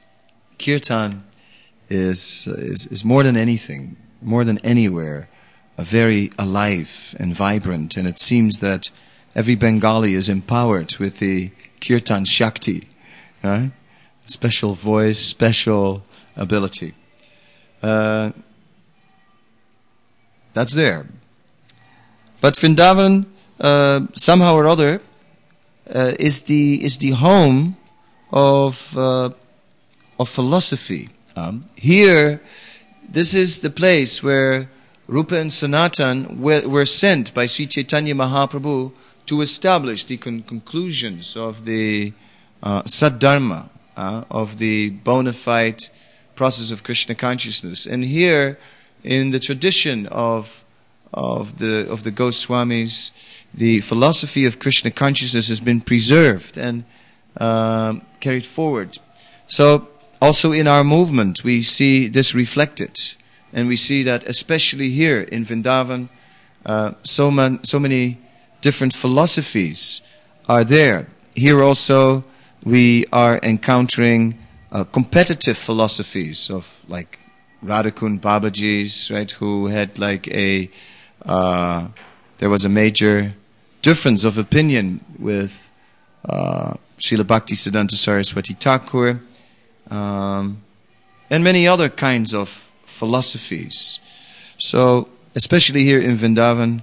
kirtan is more than anything, more than anywhere, very alive and vibrant, and it seems that every Bengali is empowered with the Kirtan Shakti, right? Special voice, special ability. That's there. But Vrindavan, somehow or other, is the home of philosophy. Here, this is the place where Rupa and Sanatan were sent by Sri Chaitanya Mahaprabhu to establish the conclusions of the Saddharma, of the bona fide process of Krishna consciousness. And here, in the tradition of the Goswamis, the philosophy of Krishna consciousness has been preserved and carried forward. So, also in our movement, we see this reflected. And we see that especially here in Vrindavan, so many different philosophies are there. Here also, we are encountering competitive philosophies of like Radhakund Babaji's, right, who had like there was a major difference of opinion with Srila Bhaktisiddhanta Saraswati Thakur, and many other kinds of philosophies. So, especially here in Vrindavan,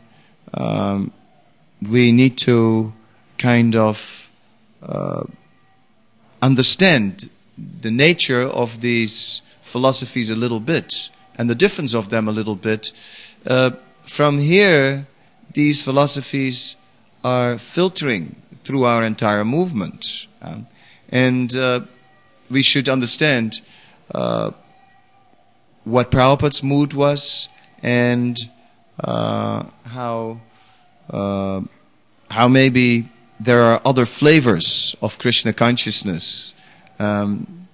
we need to kind of understand the nature of these philosophies a little bit, and the difference of them a little bit. From here, these philosophies are filtering through our entire movement. And we should understand what Prabhupada's mood was, and how maybe there are other flavors of Krishna consciousness. And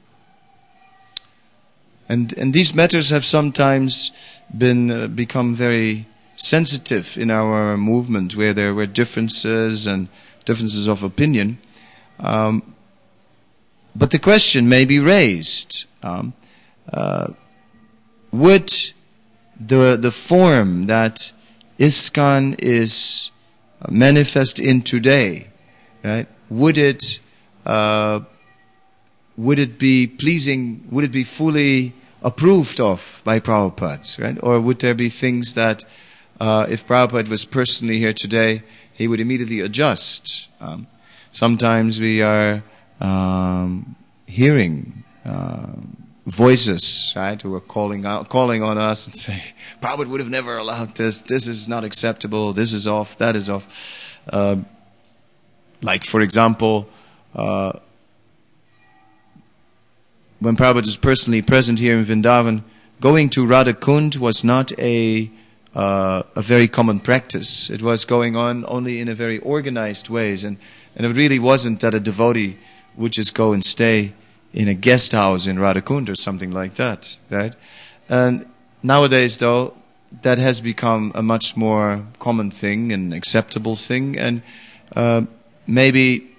these matters have sometimes become very sensitive in our movement, where there were differences of opinion. But the question may be raised: would the form that ISKCON is manifest in today, right? Would it be pleasing? Would it be fully approved of by Prabhupada, right? Or would there be things that, if Prabhupada was personally here today, he would immediately adjust? Sometimes we are hearing voices, right, who are calling on us and say, Prabhupada would have never allowed this. This is not acceptable. This is off. That is off. Like, for example, when Prabhupada was personally present here in Vrindavan, going to Radhakund was not a very common practice. It was going on only in a very organized ways, and it really wasn't that a devotee would just go and stay in a guest house in Radhakund or something like that, right? And nowadays, though, that has become a much more common thing, an acceptable thing, and maybe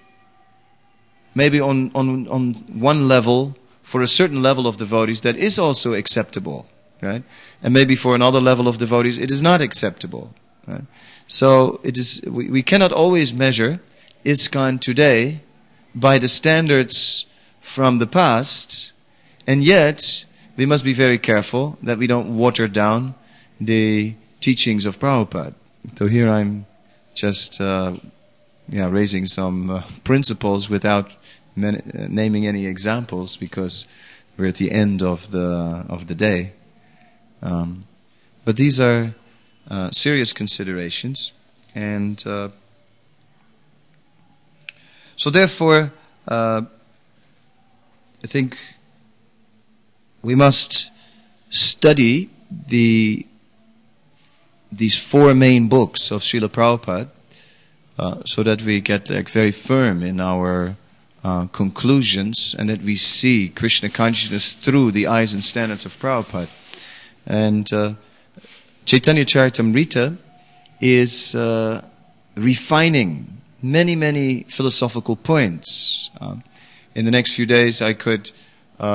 on one level, for a certain level of devotees, that is also acceptable, right? And maybe for another level of devotees, it is not acceptable, right? So it is. We cannot always measure ISKCON today by the standards from the past, and yet we must be very careful that we don't water down the teachings of Prabhupada. So here I'm just raising some principles without naming any examples, because we're at the end of the day. But these are serious considerations, and so therefore, I think we must study these four main books of Srila Prabhupada, so that we get very firm in our conclusions, and that we see Krishna consciousness through the eyes and standards of Prabhupada. And Chaitanya Charitamrita is refining many philosophical points. In the next few days, we could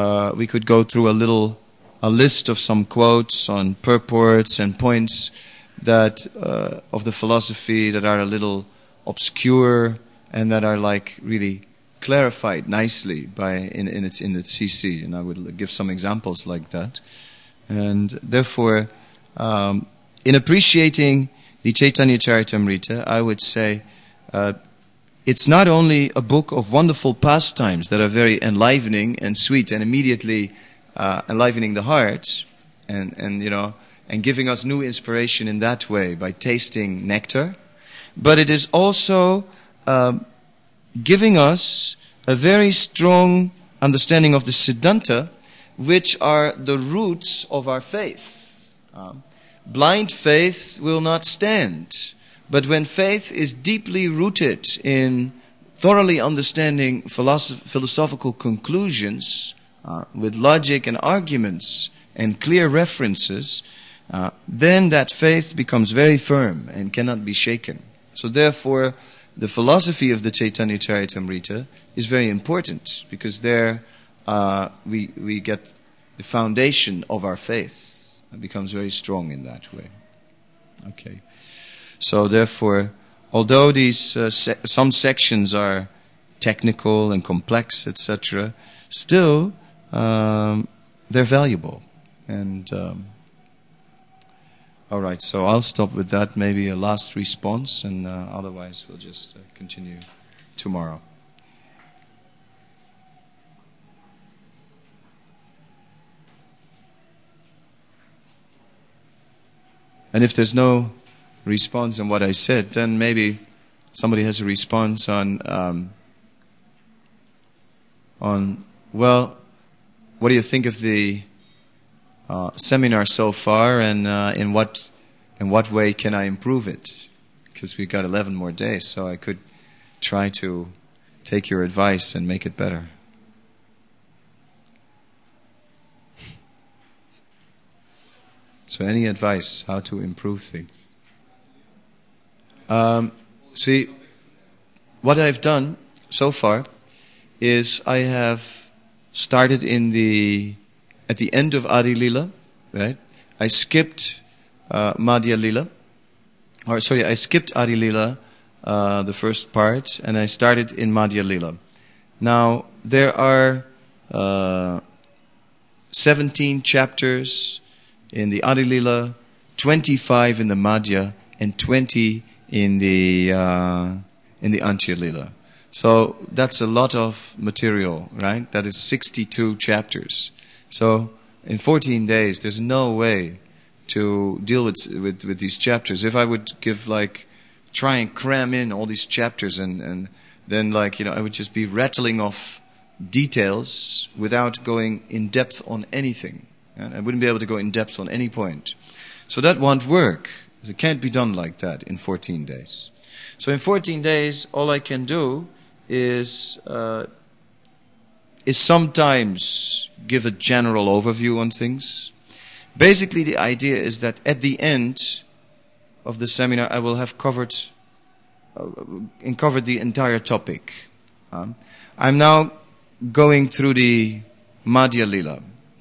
go through a list of some quotes on purports and points that of the philosophy that are a little obscure and that are like really clarified nicely in its CC, and I would give some examples like that. And therefore, in appreciating the Chaitanya Charitamrita, I would say it's not only a book of wonderful pastimes that are very enlivening and sweet and immediately enlivening the heart, and giving us new inspiration in that way by tasting nectar, but it is also giving us a very strong understanding of the Siddhanta, which are the roots of our faith. Blind faith will not stand. But when faith is deeply rooted in thoroughly understanding philosophical conclusions with logic and arguments and clear references, then that faith becomes very firm and cannot be shaken. So therefore, the philosophy of the Chaitanya Charitamrita is very important, because there we get the foundation of our faith. It becomes very strong in that way. Okay. So therefore, although these some sections are technical and complex, etc., still they're valuable. And all right, so I'll stop with that. Maybe a last response, and otherwise we'll just continue tomorrow. And if there's no response on what I said, then maybe somebody has a response on well, what do you think of the seminar so far, and in what way can I improve it? Because we've got 11 more days, so I could try to take your advice and make it better. So any advice how to improve things? See, what I've done so far is I have started at the end of Adi Lila, right? I skipped Madhya Lila. I skipped Adi Lila, the first part, and I started in Madhya Lila. Now, there are 17 chapters in the Adi Lila, 25 in the Madhya, and 20 in the Antya Lila. So that's a lot of material, right? That is 62 chapters. So in 14 days, there's no way to deal with these chapters. If I would try and cram in all these chapters, and then I would just be rattling off details without going in depth on anything. And I wouldn't be able to go in depth on any point. So that won't work. It can't be done like that in 14 days. So in 14 days, all I can do is sometimes give a general overview on things. Basically, the idea is that at the end of the seminar, I will have covered the entire topic. I'm now going through the Madhya Lila.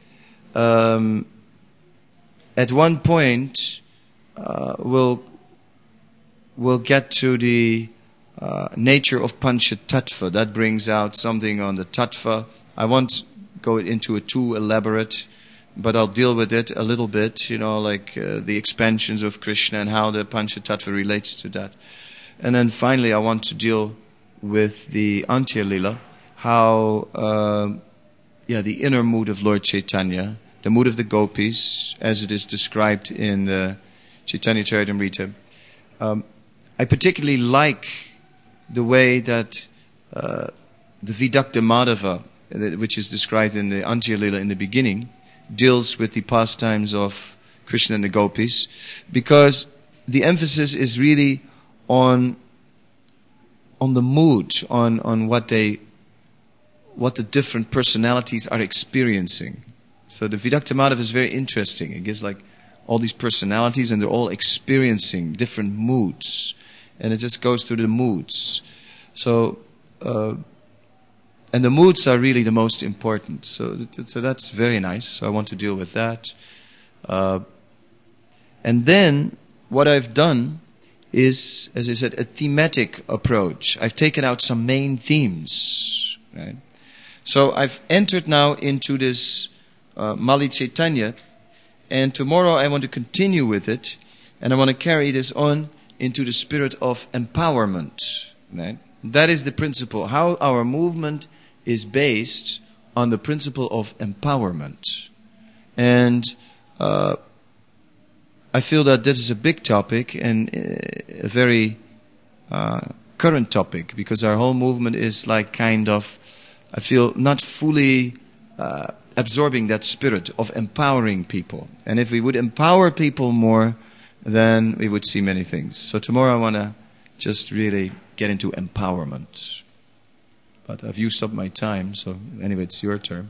At one point, we'll get to the nature of Pancha Tattva. That brings out something on the Tattva. I won't go into it too elaborate, but I'll deal with it a little bit, the expansions of Krishna and how the Pancha Tattva relates to that. And then finally, I want to deal with the Antya Lila, how, the inner mood of Lord Chaitanya, the mood of the gopis, as it is described in the Chaitanya Charitamrita. I particularly like the way that the Vidakta Madhava, which is described in the Antya Lila in the beginning, deals with the pastimes of Krishna and the gopis, because the emphasis is really on the mood, on what the different personalities are experiencing. So the Vidakta Madhava is very interesting. It gives all these personalities, and they're all experiencing different moods, and it just goes through the moods. So, and the moods are really the most important. So that's very nice. So I want to deal with that. And then what I've done is, as I said, a thematic approach. I've taken out some main themes, right? So I've entered now into this Mali Chaitanya, and tomorrow I want to continue with it, and I want to carry this on into the spirit of empowerment, right? That is the principle, how our movement is based on the principle of empowerment. And I feel that this is a big topic and a very current topic, because our whole movement is like kind of, I feel, not fully absorbing that spirit of empowering people. And if we would empower people more, then we would see many things. So tomorrow I want to just really get into empowerment. But I've used up my time, so anyway, it's your turn.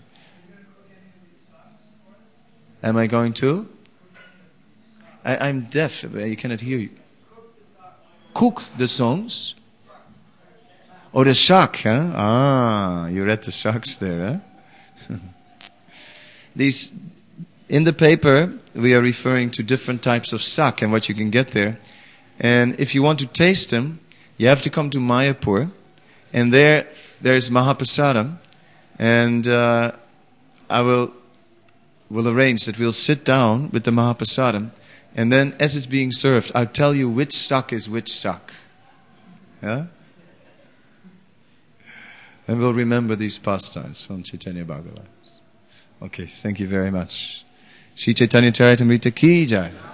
Am I going to? I'm deaf. You cannot hear you. Cook the songs? Oh, the shak, huh? Ah, you read the shaks there, huh? These, in the paper, we are referring to different types of sak and what you can get there. And if you want to taste them, you have to come to Mayapur. And there is Mahaprasadam. And I will arrange that we'll sit down with the Mahaprasadam. And then, as it's being served, I'll tell you which sak is which sak. Yeah? And we'll remember these pastimes from Chaitanya Bhagavan. Okay, thank you very much. Shri Chaitanya Charitamrita ki jai.